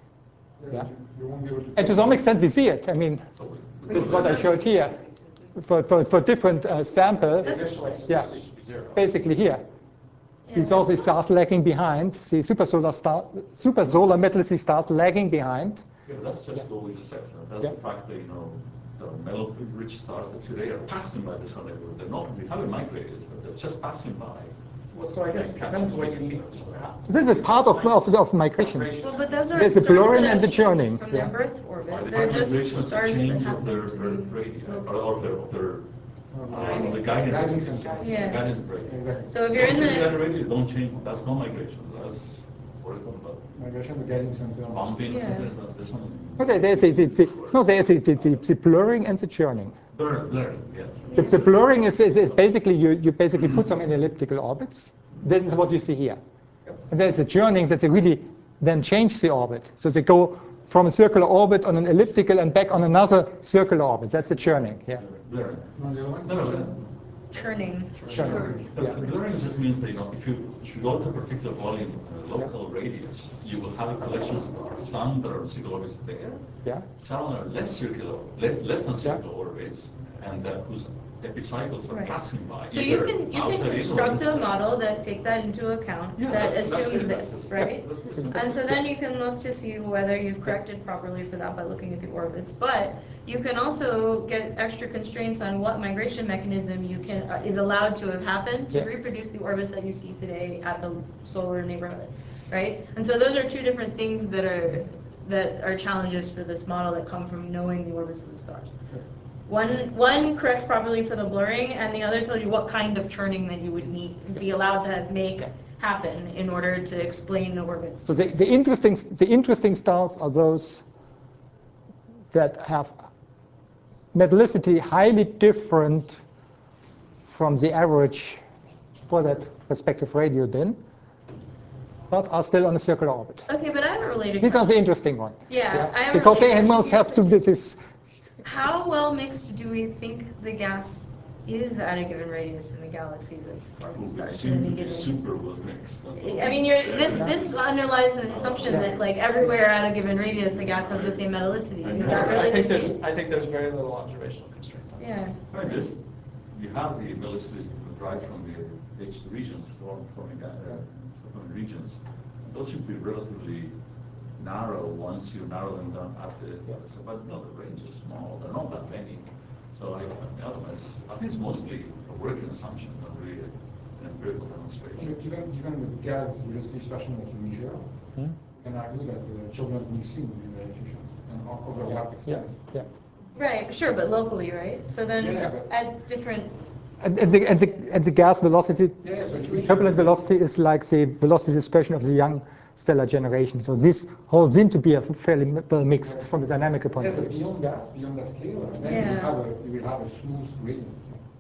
Yeah. You, you won't be able to. And to some extent, we see it. I mean, this is what I showed here. For, for, for different uh, sample, yeah, basically here. These all these stars lagging behind, the supersolar star, supersolar metallicity stars lagging behind. Yeah, but that's just Yeah. what we just said. So that's Yeah. the fact that you know the metal-rich stars that today are passing by the sun neighborhood. They're not, they haven't migrated, but they're just passing by. Well, so I guess it depends what you mean. This is part of, of, of migration. Well, but those are There's the stars blurring that and the have churning, changed from yeah. their birth By orbit. the They're just migration, it's a stars that change of happen their to Earth be radii, or, located. or their, of their Uh, of the guidance. Guiding center. Yeah. Guidance break. Exactly. So if you're in Don't change the the, radii, don't change. That's not migration. That's what we call about Migration, the guiding center. bumping or Yeah. something. That's not- That's not No, there- there's the, the, the, no, there's the, the, the, the blurring and the churning. blur, blurring. Yes. The, the blurring is, is, is basically, you, you basically put them in elliptical orbits. This is what you see here. And there's the churning that they really then change the orbit. So they go from a circular orbit on an elliptical and back on another circular orbit. That's the churning, yeah. Blurring. No, the other one? No, no, no. churning. Churning, The yeah. blurring just means that you know, if you should go to a particular volume, uh, local radius, you will have a collection of stars. Some that are circular orbits there, Yeah. some are less circular, less, less than circular orbits, and that whose epicycles are Right. passing by. So you either can, you outside can in or construct a inside. model that takes that into account, Yeah, that that's- that's assumes good, this, that's good. right? That's good. And so then you can look to see whether you've corrected properly for that by looking at the orbits. But you can also get extra constraints on what migration mechanism you can, uh, is allowed to have happened to Yeah. reproduce the orbits that you see today at the solar neighborhood, right? And so those are two different things that are, that are challenges for this model that come from knowing the orbits of the stars. One, one corrects properly for the blurring, and the other tells you what kind of churning that you would need, be allowed to make happen in order to explain the orbits. So the, the, interesting, the interesting stars are those that have metallicity highly different from the average for that respective radio din, but are still on a circular orbit. Okay, but I have a related These are question. the interesting ones. Yeah, I have a Because they related must question have to, here, this is, How well mixed do we think the gas is at a given radius in the galaxy that's forming It's stars? at super, any it's given- super well mixed. I mean, you're, this, this underlies the assumption that like everywhere at a given radius, the gas has the same metallicity. Is that I really think the there's, case? I think there's very little observational constraint. on that. Yeah. I mean, this, you have the melicities that drive from the H two regions, form- forming uh, forming regions. Those should be relatively narrow once you narrow them down at the, so, but no, the range is small. There are not that many. So I, otherwise, I think it's mostly a working assumption, not really an empirical demonstration. Given, given the gas velocity dispersion that you measure, Hmm? you can argue that the turbulent mixing would be very efficient and o- over that yeah, extent. yeah. Right, sure, but locally, right? So then Yeah, but- at different, And, and, the, and, the, and the gas velocity, Yeah, so it's really- turbulent velocity is like the velocity dispersion of the young stellar generation. So this holds in to be a fairly mi- well mixed from a dynamical point Yeah, of but view. beyond that, beyond that scale, then you Yeah. will have a, you will have a smooth gradient.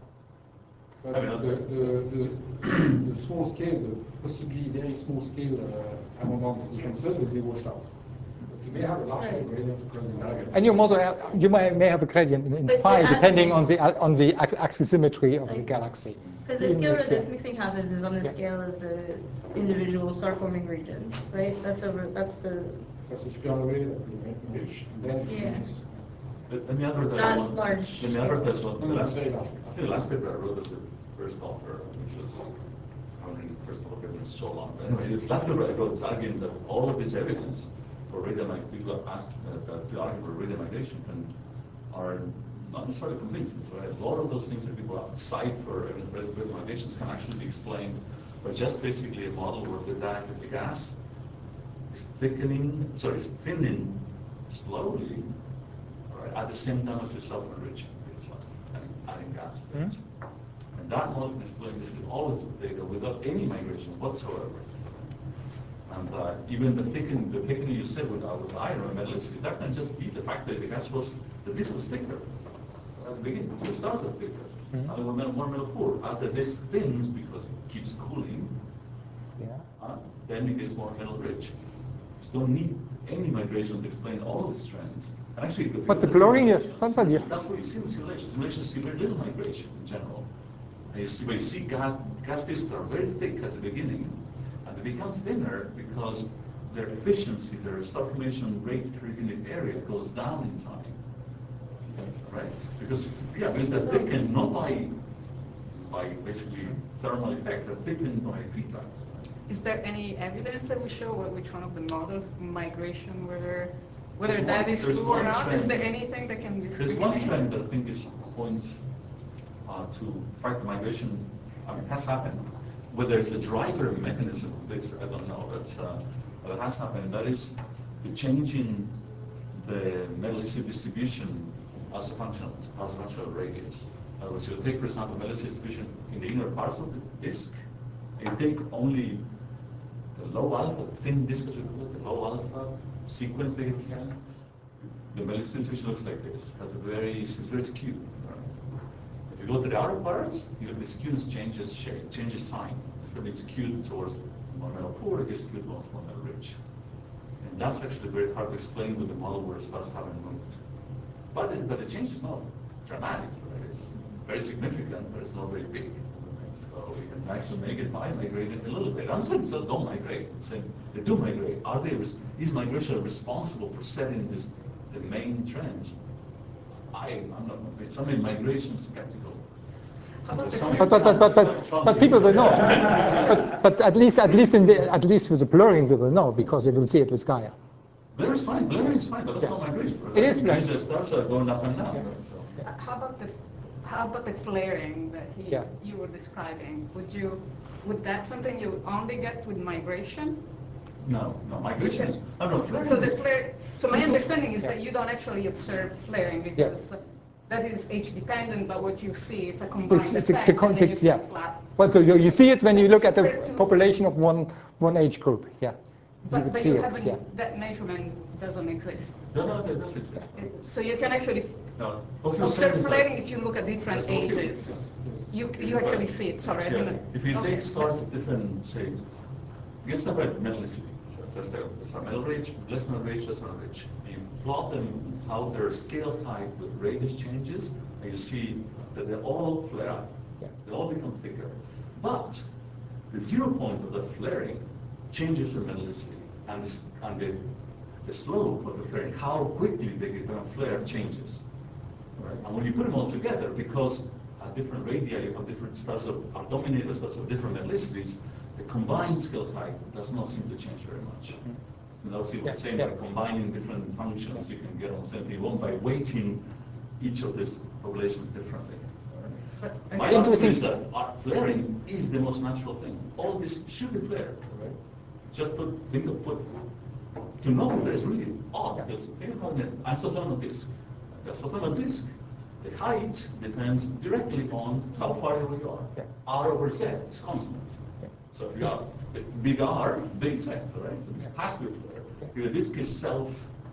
But I mean, the, the, the, the small scale, the possibly very small scale uh, among different cells will be washed out. You may have a Laplacian gradient because the gradient. And your model, uh, you may, may have a gradient in, in But phi, it has depending to- on the uh, on the ax- axisymmetry of the galaxy. Because the In scale the- where this yeah. mixing happens is on the Yeah. scale of the individual star-forming regions, right? That's over. That's the That's the scale of it that we reach, and then Yeah. it's. Let me advertise Not one. large. Let me advertise one. No, The no, last, very I large. think the last paper I wrote was the first author, which was, I don't think the first author was so long. But anyway, the last paper I wrote is arguing that all of this evidence for radial migration, people have asked uh, that to argue for radial migration can, are not necessarily convincing. So a lot of those things that people cite for radial migrations can actually be explained by just basically a model where the diameter of the gas is thickening, sorry, is thinning slowly, right, at the same time as the self-enriching bits, like adding, adding gas bits. Mm-hmm. And that model can explain this with all its data without any migration whatsoever. And uh, even the thickening, the thickening you said with, uh, with iron metallicity, that can just be the fact that the gas was, the disk was thicker at the beginning. So it starts at thicker. Mm-hmm. And then when more metal poor, as the disk thins because it keeps cooling, Yeah. uh, then it gets more metal rich. You don't need any migration to explain all of these trends. And actually, But the because blurring is- simulations- but you- that's what you see in simulations. Simulations see very little migration in general. And you see, but you see gas, gas disks are very thick at the beginning, and they become thinner because their efficiency, their star formation rate per unit area goes down in time. Right? Because, yeah, because they're thickened not by, by basically thermal effects, they're thickened by feedback. Is there any evidence that we show what, which one of the models, migration, whether whether There's that one- is there's true or one not? Is trend. there anything that can There's one discriminate? trend that I think is points uh, to fact the migration, I mean, has happened. Whether it's a driver mechanism of this, I don't know, but, uh, but it has happened. And that is the change in the metallicity distribution as a function of, as a function of radius. In other words, you take, for example, metallicity distribution in the inner parts of the disk, and you take only the low alpha, thin disk, as we call it, the low alpha sequence they have. The metallicity distribution looks like this. Has a very, it's very skewed. Right? If you go to the outer parts, you, the skewness changes shape, changes sign. Instead of being skewed towards more metal poor, it gets skewed towards more metal rich. And that's actually very hard to explain with the model where stars haven't moved. But it, but the change is not dramatic. Right? It's very significant, but it's not very big. So we can actually make it by migrating a little bit. I'm saying so don't migrate. I'm saying they do migrate. Are they? Res is migration responsible for setting this the main trends? I I'm not. Some in migration skeptical. Some But but but but but, but people will know. but but at least at least in the at least with the blurring they will know because they will see it with Gaia. Blurring is fine. Blurring is fine, but that's Yeah. not migration. It is blurring. The stars are going up and down. Yeah. Right? So. Uh, How about the how about the flaring that he, Yeah. you were describing? Would you would that something you only get with migration? No, no, migration is. I don't know. Flaring So the is- flare. So my understanding is Yeah. that you don't actually observe flaring because that is H dependent, but what you see is a combined It's- it's a- effect. it's a and then you concept, see yeah. flat. Well, so you, you see it when you look at the Compared to- population of one one age group. Yeah, you But, would but see you it. haven't, Yeah. that measurement doesn't exist. No, no, that does exist. It- So you can actually No. What he was saying observe is that- flaring if you look at different That's okay. ages. Yes, yes. You, you actually see it, sorry. I Yeah, didn't- if you okay. take stars at different, say, let's start by metallicity. So that's the, there's a metal rich, less metal rich, less metal rich. You plot them how their scale height with radius changes, and you see that they all flare up. Yeah. They all become thicker. But the zero point of the flaring changes the metallicity, and, this, and the, the slope of the flaring, how quickly they get going to flare, changes. Right? And when you put them all together, because at different radii you have different stars of, are dominated by stars of different metallicities, the combined scale height does not seem to change very much. And that's what Yeah, I'm saying, yeah. by combining different functions, you can get almost anything you want by weighting each of these populations differently. But My again, argument Interesting. is that art flaring is the most natural thing. All this should be flared, right? Just put, think of put, to not be flared is really odd, because think about an isothermal disk. The isothermal disk, the height depends directly on how far away you are. Yeah. R over Z is constant. Yeah. So if you have big R, big Z, right? So this has to be flared. If the disk is self,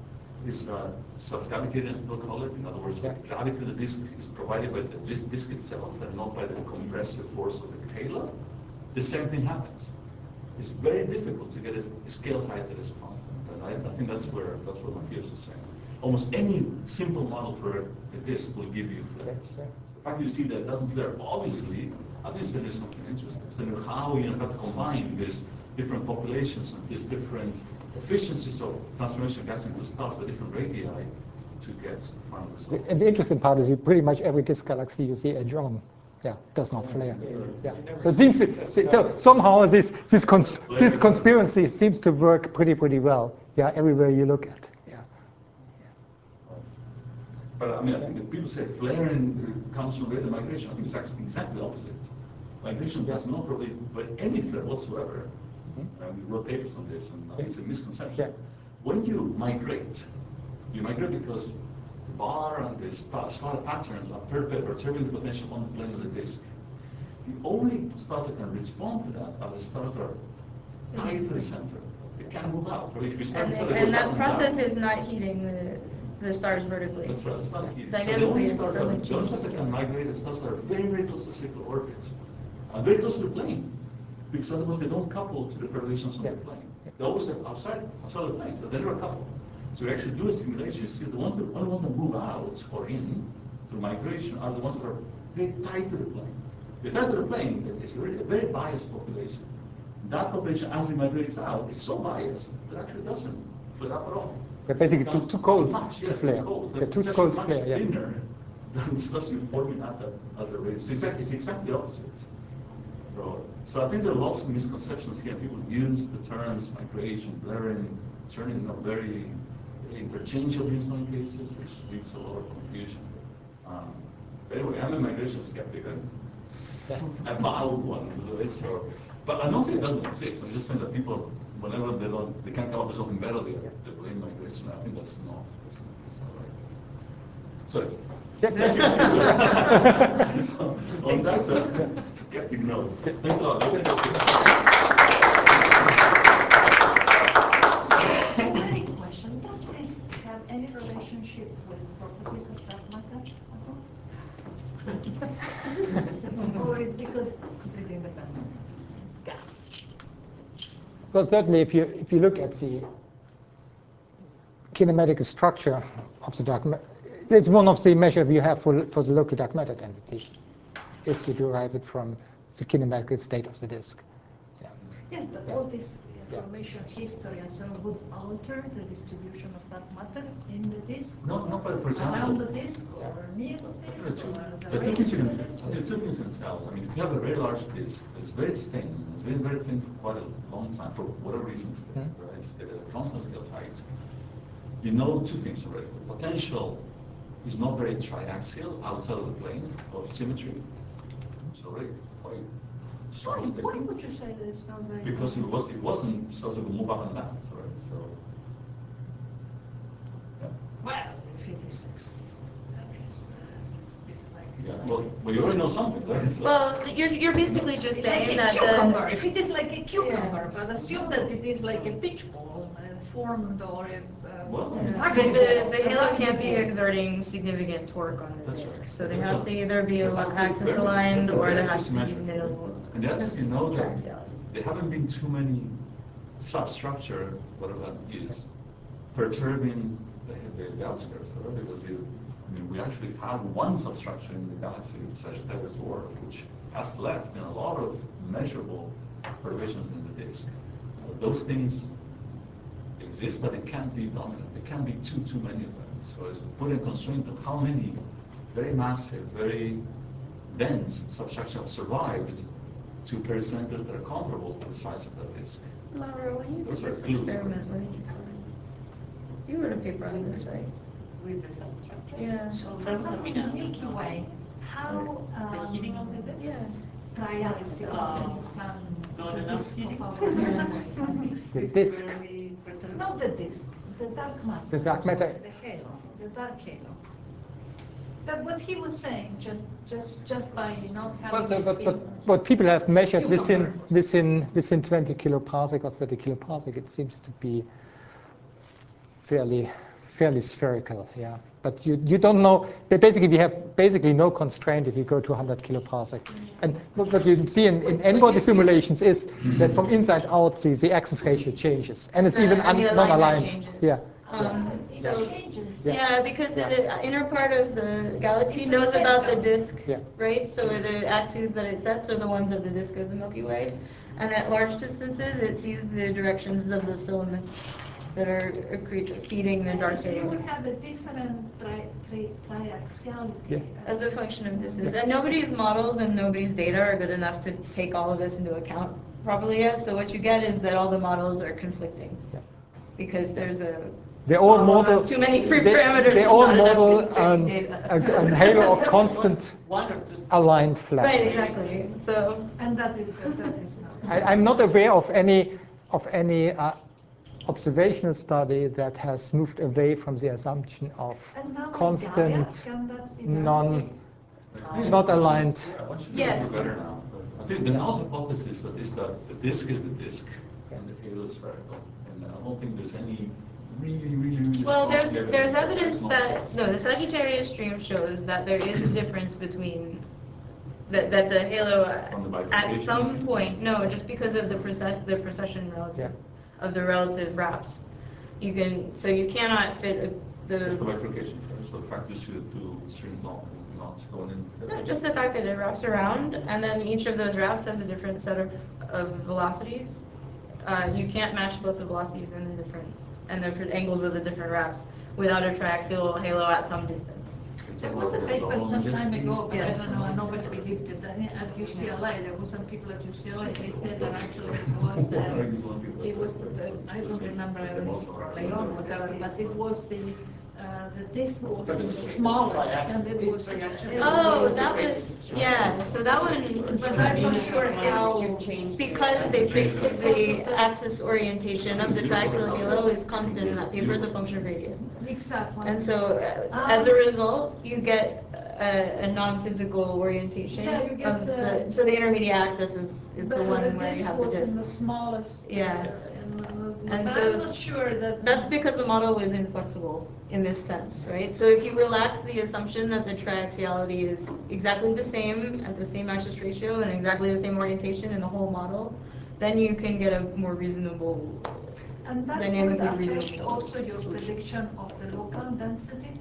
is uh, self-gravitating, as people call it. In other words, Yeah. the gravity of the disk is provided by the disk, disk itself and not by the compressive force of the halo. The same thing happens. it's very difficult to get a, a scale height that is constant. And I, I think that's where that's what Matthias is saying. Almost any simple model for a disk will give you flares. So the fact you see that it doesn't flare, obviously, I think there is something interesting. So how you have to combine these different populations and these different efficiencies of transformation of gas into stars, the different radii, to get final results. And the interesting part is you pretty much every disk galaxy you see edge on. Yeah, does not flare. Yeah. So it seems to, so somehow this this cons this conspiracy seems to work pretty pretty well. Yeah, everywhere you look at. Yeah. But I mean, I think that people say flaring comes from radial migration. I think it's actually exactly the opposite. Migration does not provide any flare whatsoever. Mm-hmm. And we wrote papers on this, and I think it's a misconception. Yeah. When you migrate, you migrate because the bar and the star patterns are perturbing the potential on the plane of the disk. The only stars that can respond to that are the stars that are tied to the center. They can't move out. If you start and the and that and process down, is not heating the, the stars vertically. That's right, it's not heating. Dynamically, so the only it stars, that, doesn't the only change stars that the can migrate are stars that are very, very close to circular orbits. And very close to the plane. Because otherwise they don't couple to the perturbations on yeah. the plane. They always have outside, outside the planes, but they never couple. So we actually do a simulation, you see the ones that, only ones that move out or in through migration are the ones that are very tight to the plane. The tight to the plane is really a very biased population. That population, as it migrates out, is so biased that actually doesn't flare up at all. They're basically too, too cold much, to yes, flare. Too cold. They're too it's cold to much flare, yeah. thinner than the stuff you're forming at the, at the rate. So exactly, it's exactly the opposite. So I think there are lots of misconceptions here. People use the terms migration, blaring, turning them very interchangeable in some cases, which leads to a lot of confusion. Um, but anyway, I'm a migration skeptic. I'm a mild one, so, but I'm not saying it doesn't exist. I'm just saying that people, whenever they don't, they can't come up with something better, they, they blame migration. I think that's not. That's not, that's not right. Sorry. Thank you. On that uh, skeptic note. Thanks a lot. Generic question. Does this have any relationship with properties of dark matter at all? Or is it completely independent? It's gas. Well, certainly, if you if you look at the kinematic structure of the dark matter, it's one of the measures you have for, for the local dark matter density, is you derive it from the kinematic state of the disk. Yeah. Yes, but yeah. all this information, yeah. history, and so on would alter the distribution of dark matter in the disk? No, no, but for example, around the disk or near the disk? There are two things you can tell. There are two things you can tell. I mean, if you have a very large disk, it's very thin. It's been very thin for quite a long time, for whatever reason it's there, mm-hmm. right? It's the constant scale height. You know two things already. The potential is not very triaxial outside of the plane of symmetry. It's already quite strong. Why, why would you say that it's not very? Because it was it wasn't supposed to move up and down, right? So yeah. Well, if it is six, it's, it's like yeah. Well, well, you already know something, right? So well, you're you're basically just saying like that cucumber. the, if it is like a cucumber, yeah. but assume that it is like a pitch ball uh, formed or a. Uh, well, yeah. But the, the halo can't be exerting significant torque on the That's disk, right. so they have to either be so axis aligned or there has to be no. And the other thing you know that there haven't been too many substructure, whatever that is, perturbing the, the, the outskirts, right? Because you, I mean, we actually have one substructure in the galaxy, Sagittarius four, which has left in a lot of measurable perturbations in the disk. So those things exist, but it can't be dominant. There can't be too, too many of them. So it's putting a constraint on how many very massive, very dense substructures have survived to pericenters that are comparable to the size of that disk. Laura, when you did Those this are clues, experiment, right? what did you find? You wrote a paper on this, right? With the substructure? Yeah. So For example, in the Milky Way, how the um, heating of the disk? Yeah. triaxial Um, can not the enough disk heating? of our Milky Way? The disk. Not the disk, the dark matter. The dark matter. The halo, the dark halo. That what he was saying, just just just by not having. Well, so, it but, been but what people have measured within cucumbers. within within twenty kiloparsec or thirty kiloparsec, it seems to be fairly fairly spherical, yeah. But you, you don't know, they basically, we have basically no constraint if you go to one hundred kiloparsec. And what what you see in, in n-body simulations is that from inside out, the, the axis ratio changes. And it's The- even and the un, not alignment aligned. changes. Yeah. Um, It so, changes. yeah, because Yeah. the, the inner part of the galaxy It's the knows about the center. disk, Yeah. right? So the axes that it sets are the ones of the disk of the Milky Way. And at large distances, it sees the directions of the filaments that are accre- feeding the dark So you would halo have a different tri tri triaxiality. Yeah. as a function of distance. And nobody's models and nobody's data are good enough to take all of this into account properly yet. So what you get is that all the models are conflicting. Yeah. Because there's a They all model, too many free they, parameters. they and all not enough model constrained um, data. a, a halo of constant One or two. aligned flat. Right, exactly. So, And that is, that, that is not. I, I'm not aware of any of any uh, observational study that has moved away from the assumption of And now constant, Gaia, can that be done? non, not aligned. Yeah, much Yes. better now. I think the null hypothesis that is that the disk is the disk and the halo is spherical. And I don't think there's any really, really, really well, strong there's there's that evidence it's not that so. no, the Sagittarius stream shows that there is a difference between that that the halo From the at bifurcation, some you mean? point, no, just because of the percent the precession relative of the relative wraps, you can so you cannot fit a, the. That's the bifurcation. It's the fact you see the two streams not not going in. No, just the fact that it wraps around, and then each of those wraps has a different set of, of velocities. Uh, you can't match both the velocities and the different and the different angles of the different wraps without a triaxial halo at some distance. There was a paper some time ago, but I Yeah. don't know, nobody believed it. I mean, at U C L A, there were some people at U C L A, they said that actually it was, uh, it was, the, I don't remember, I was later on, whatever, but it was the, uh, the disc was the smallest, and it was. Oh, that was, yeah, so that one, But I'm not sure how. because they fixed the axis orientation of the triaxial halo is constant in that paper as a function of radius. Exactly. And so, uh, as a result, you get a, a non-physical orientation Yeah, you get of the, the- so the intermediate axis is, is the But one where disc you have the was in the disk. smallest. uh, Yeah. and, uh, And but so I'm not sure that. That's because the model was inflexible in this sense, right? So if you relax the assumption that the triaxiality is exactly the same at the same axis ratio and exactly the same orientation in the whole model, then you can get a more reasonable, And that would dynamically affect reasonable also your solution. prediction of the local density?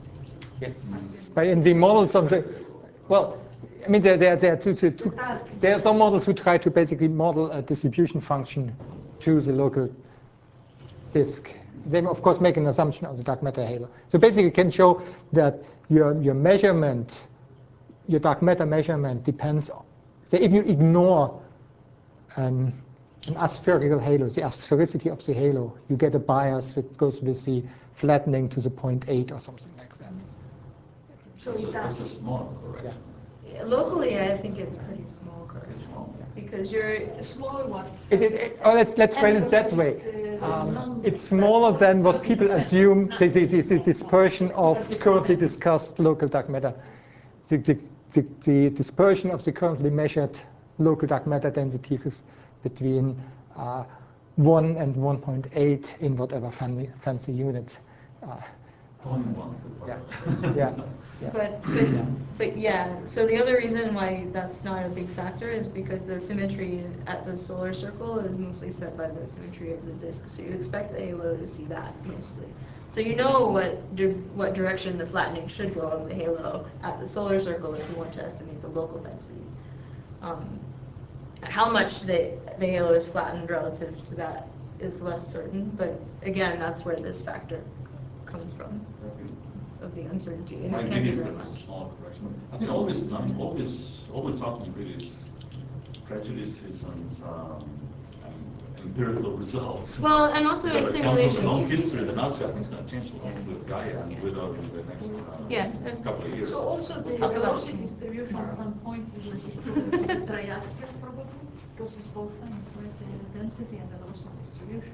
Yes. But in the models of the, well, I mean, there, there, there, are two, two, two, there are some models who try to basically model a distribution function to the local disk. They, of course, make an assumption on the dark matter halo. So basically, you can show that your, your measurement, your dark matter measurement depends on, say, if you ignore an, an aspherical halo, the asphericity of the halo, you get a bias that goes with the flattening to the point eight or something like that. So That's a, it that's a does. small correction. Locally, I think it's pretty small, It's correct? small. Because you're, A small one. It, it, oh, let's let's phrase it that way. Um, it's smaller than what people assume. The, the, the, the dispersion of currently discussed local dark matter. The, the, the, the dispersion of the currently measured local dark matter densities is between uh, one and one point eight in whatever fancy, fancy units. Uh, Only one. yeah, yeah, yeah. But, but, but yeah, so the other reason why that's not a big factor is because the symmetry at the solar circle is mostly set by the symmetry of the disk. So you expect the halo to see that mostly. So you know what di what direction the flattening should go of the halo at the solar circle if you want to estimate the local density. Um, how much the, the halo is flattened relative to that is less certain, but again, that's where this factor comes from, of the uncertainty, and My it can't be opinion is very that's a much. small correction. I think all this, I mean, all this, all we're talking really is prejudices and, um, and empirical results. Well, and also That in come from simulations. the long you see history, this. the Nazi, I think, is going to change a lot with Gaia and with, uh, with the next uh, Yeah. couple of years. So also the Talk about velocity it. distribution at some point will be proven to be triaxial probably, because it's both things, right? The density and the velocity distribution.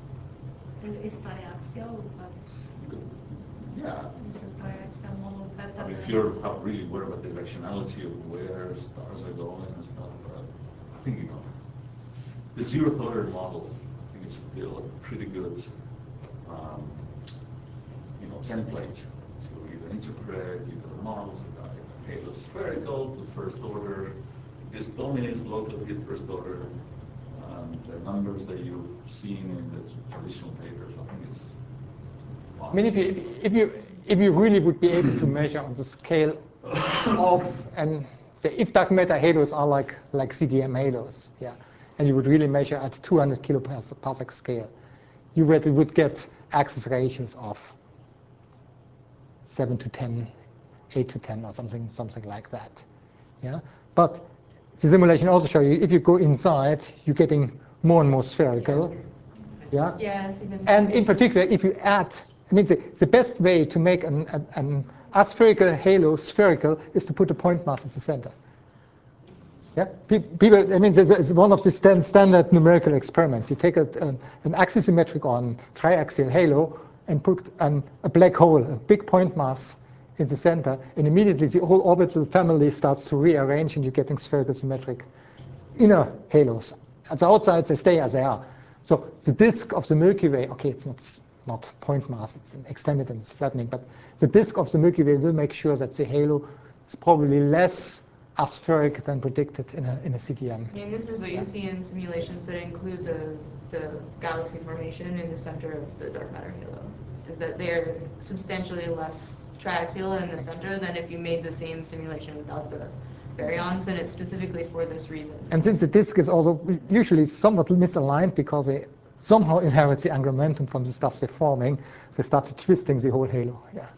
It is triaxial, but Yeah. is a triaxial model better? I mean, if than- you're not really worried about the directionality of where stars are going and stuff, but I think, you know, the zeroth order model, I think, is still a pretty good um, know, template to either interpret either the models that are halo spherical to first order. This dominates locally at first order. Um, the numbers that you've seen in the traditional papers, I think is fine. I mean, if you if you if you really would be able to measure on the scale of, and say if dark matter halos are like like C D M halos, yeah, and you would really measure at two hundred kiloparsec scale, you would would get access ratios of seven to ten, eight to ten, or something something like that, yeah. But the simulation also show you if you go inside, you're getting more and more spherical, yeah. Yeah, it's even And in particular, if you add, I mean, the, the best way to make an, an, an aspherical halo spherical is to put a point mass at the center. Yeah, Pe people. I mean, there's, it's one of the stand, standard numerical experiments. You take a, an, an axisymmetric on triaxial halo and put an, a black hole, a big point mass in the center, and immediately the whole orbital family starts to rearrange, and you're getting spherical symmetric inner halos. At the outside, they stay as they are. So the disk of the Milky Way, okay, it's not not point mass, it's extended and it's flattening, but the disk of the Milky Way will make sure that the halo is probably less aspheric than predicted in a in a C D M. I mean, this is what you see in simulations that include the the galaxy formation in the center of the dark matter halo. Is that they're substantially less triaxial in the center than if you made the same simulation without the baryons, and it's specifically for this reason. And since the disk is also usually somewhat misaligned because they somehow inherit the angular momentum from the stuff they're forming, they start twisting the whole halo. Yeah.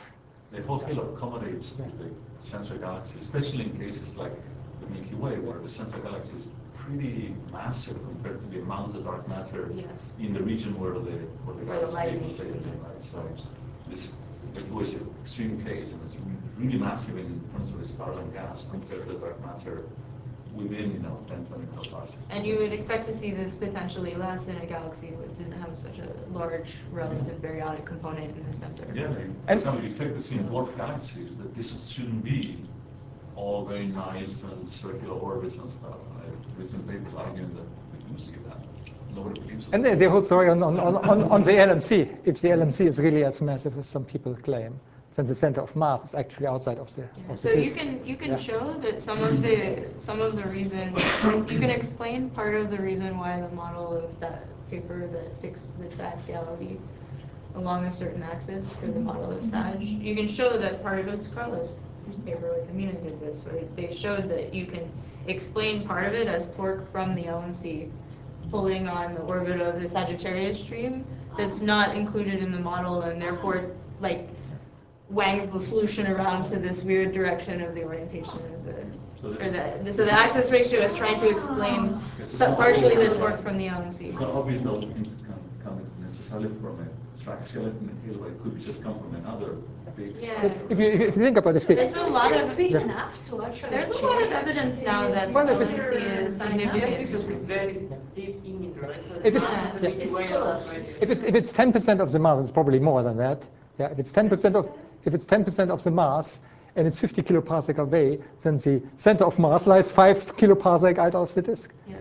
The whole halo accommodates to the central galaxy, especially in cases like the Milky Way, where the central galaxy is pretty massive compared to the amount of dark matter Yes. in the region where the where the Where the galaxy light is is. located. Right? So this Milky Way is an extreme case, and it's really massive in terms of the stars and gas compared to the dark matter within, you know, ten, twenty kiloparsecs. And you would expect to see this potentially less in a galaxy that didn't have such a large relative baryonic component in the center. Yeah, like, for example, you expect to see in dwarf galaxies that this shouldn't be all very nice and circular orbits and stuff. I've written papers arguing that we do see that. Nobody believes it. And there's the whole story on, on, on, on the L M C. If the L M C is really as massive as some people claim, then the center of mass is actually outside of the, Yeah. of So the you disk. can you can Yeah. show that some of the some of the reason you can explain part of the reason why the model of that paper that fixed the triaxiality along a certain axis for the model of SAGE. You can show that part of it was Carlos' paper with Amina did this, where they showed that you can explain part of it as torque from the L M C pulling on the orbit of the Sagittarius stream that's not included in the model, and therefore like wangs the solution around to this weird direction of the orientation of the, So this- or the, so the axis ratio is trying to explain This is so not partially the obvious. torque from the L M C. It's not obvious that all these things come, come necessarily from a triaxial halo. It could just come from another big Yeah. structure. If you, if you think about it, There's a lot It's of big Yeah. enough to actually there's a lot of change evidence now the that Well, if L M it's- C is significant. Yes, because it's very deep in it, right? So If it's- the yeah. Milky It's Way close. is right If, it, if it's ten percent of the mass, it's probably more than that. Yeah, if it's ten percent of if it's ten percent of the mass and it's fifty kiloparsec away, then the center of mass lies five kiloparsec out of the disk. Yeah.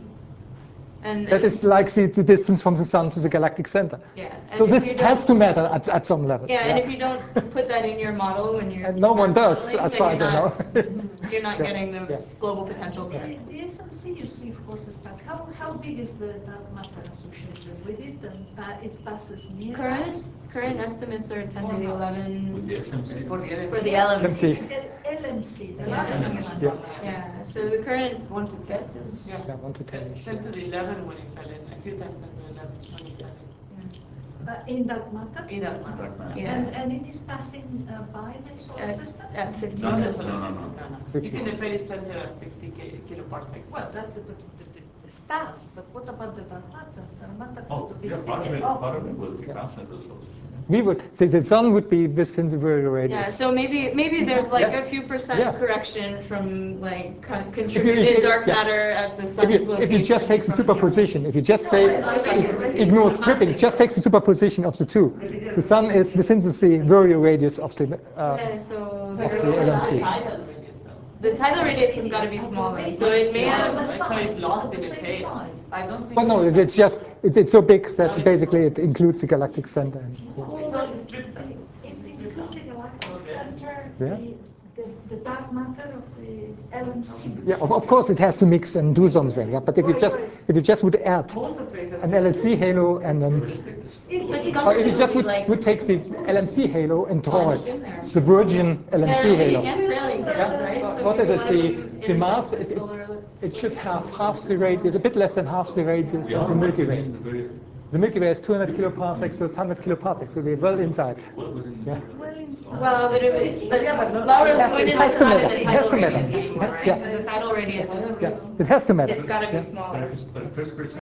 And, That and- is like the, the distance from the sun to the galactic center. yeah. And So if this you has don't- to matter at, at some level. Yeah, and if you don't put that in your model when you're And no one does, modeling, as then far you're as I not- know. You're not Yeah. getting the Yeah. global potential. The, the S M C you see, of course, is that how, how big is the dark matter associated with it, and pa it passes near Current us? current estimates are ten Or to the not. eleven With the S M C. For the L M C. for the L M C. L M C, the Yeah. Large Yeah. Magellanic Yeah. Cloud. Yeah. So the current One to ten is, yeah. Yeah, one to ten. ten to the eleven when it fell in, a few times ten to eleven when it fell in. Uh, in dark matter? In that matter. Yeah. And, and it is passing uh, by the solar at, system? at fifteen. Not the No, solar no, system, no. no, no. It's in the very center at fifty ki- kiloparsecs. Well, that's the, the, the, the stars, but what about the dark matter? Dark matter has Oh, to be yeah, part of fitted it, up. part of it will be passed into the solar system. We would say the sun would be within the very radius. Yeah, so maybe maybe there's like Yeah. a few percent Yeah. correction from like con- If you- contributed if you- dark yeah. matter at the If sun's you, location. if you just take the from superposition, if you just No, say, wait, I think it- I think ignore it's stripping, nothing. just take the superposition of the two. The sun is within the very radius of the, uh, Yeah, so of the, the L M C. Tidal radius, though. The tidal radius has got to be smaller, so it may have. So it's lost in its tail. I don't think. Well, no, it's, it's just it's, it's so big that basically it includes the galactic center. And, yeah. It's all distributed. If it includes the galactic center, Yeah. the, the, the dark matter of the L M C. Yeah, of, of course it has to mix and do something. Yeah, but if you Right, just right. if you just would add Most of it. an L M C halo and then, But or if you just assumption would, like. would take the L M C halo and draw it, the virgin L M C Yeah, halo. you can't really tell, Yeah. right? Uh, So what is if you it? want The, to the mass, intercept it, the it, solar- it should have half the radius, a bit less than half the radius of the Milky Way. The Milky Way is two hundred kiloparsecs, so it's one hundred kiloparsecs, so we're well inside. Yeah. Well, but if it, but Yeah, but not- Laura's It has- point it is has it's to not matter. in the It has tidal to matter. radius anymore, Yeah. right? The tidal radius is, Yeah, it has to matter. it's gotta be Yeah. smaller. But the first person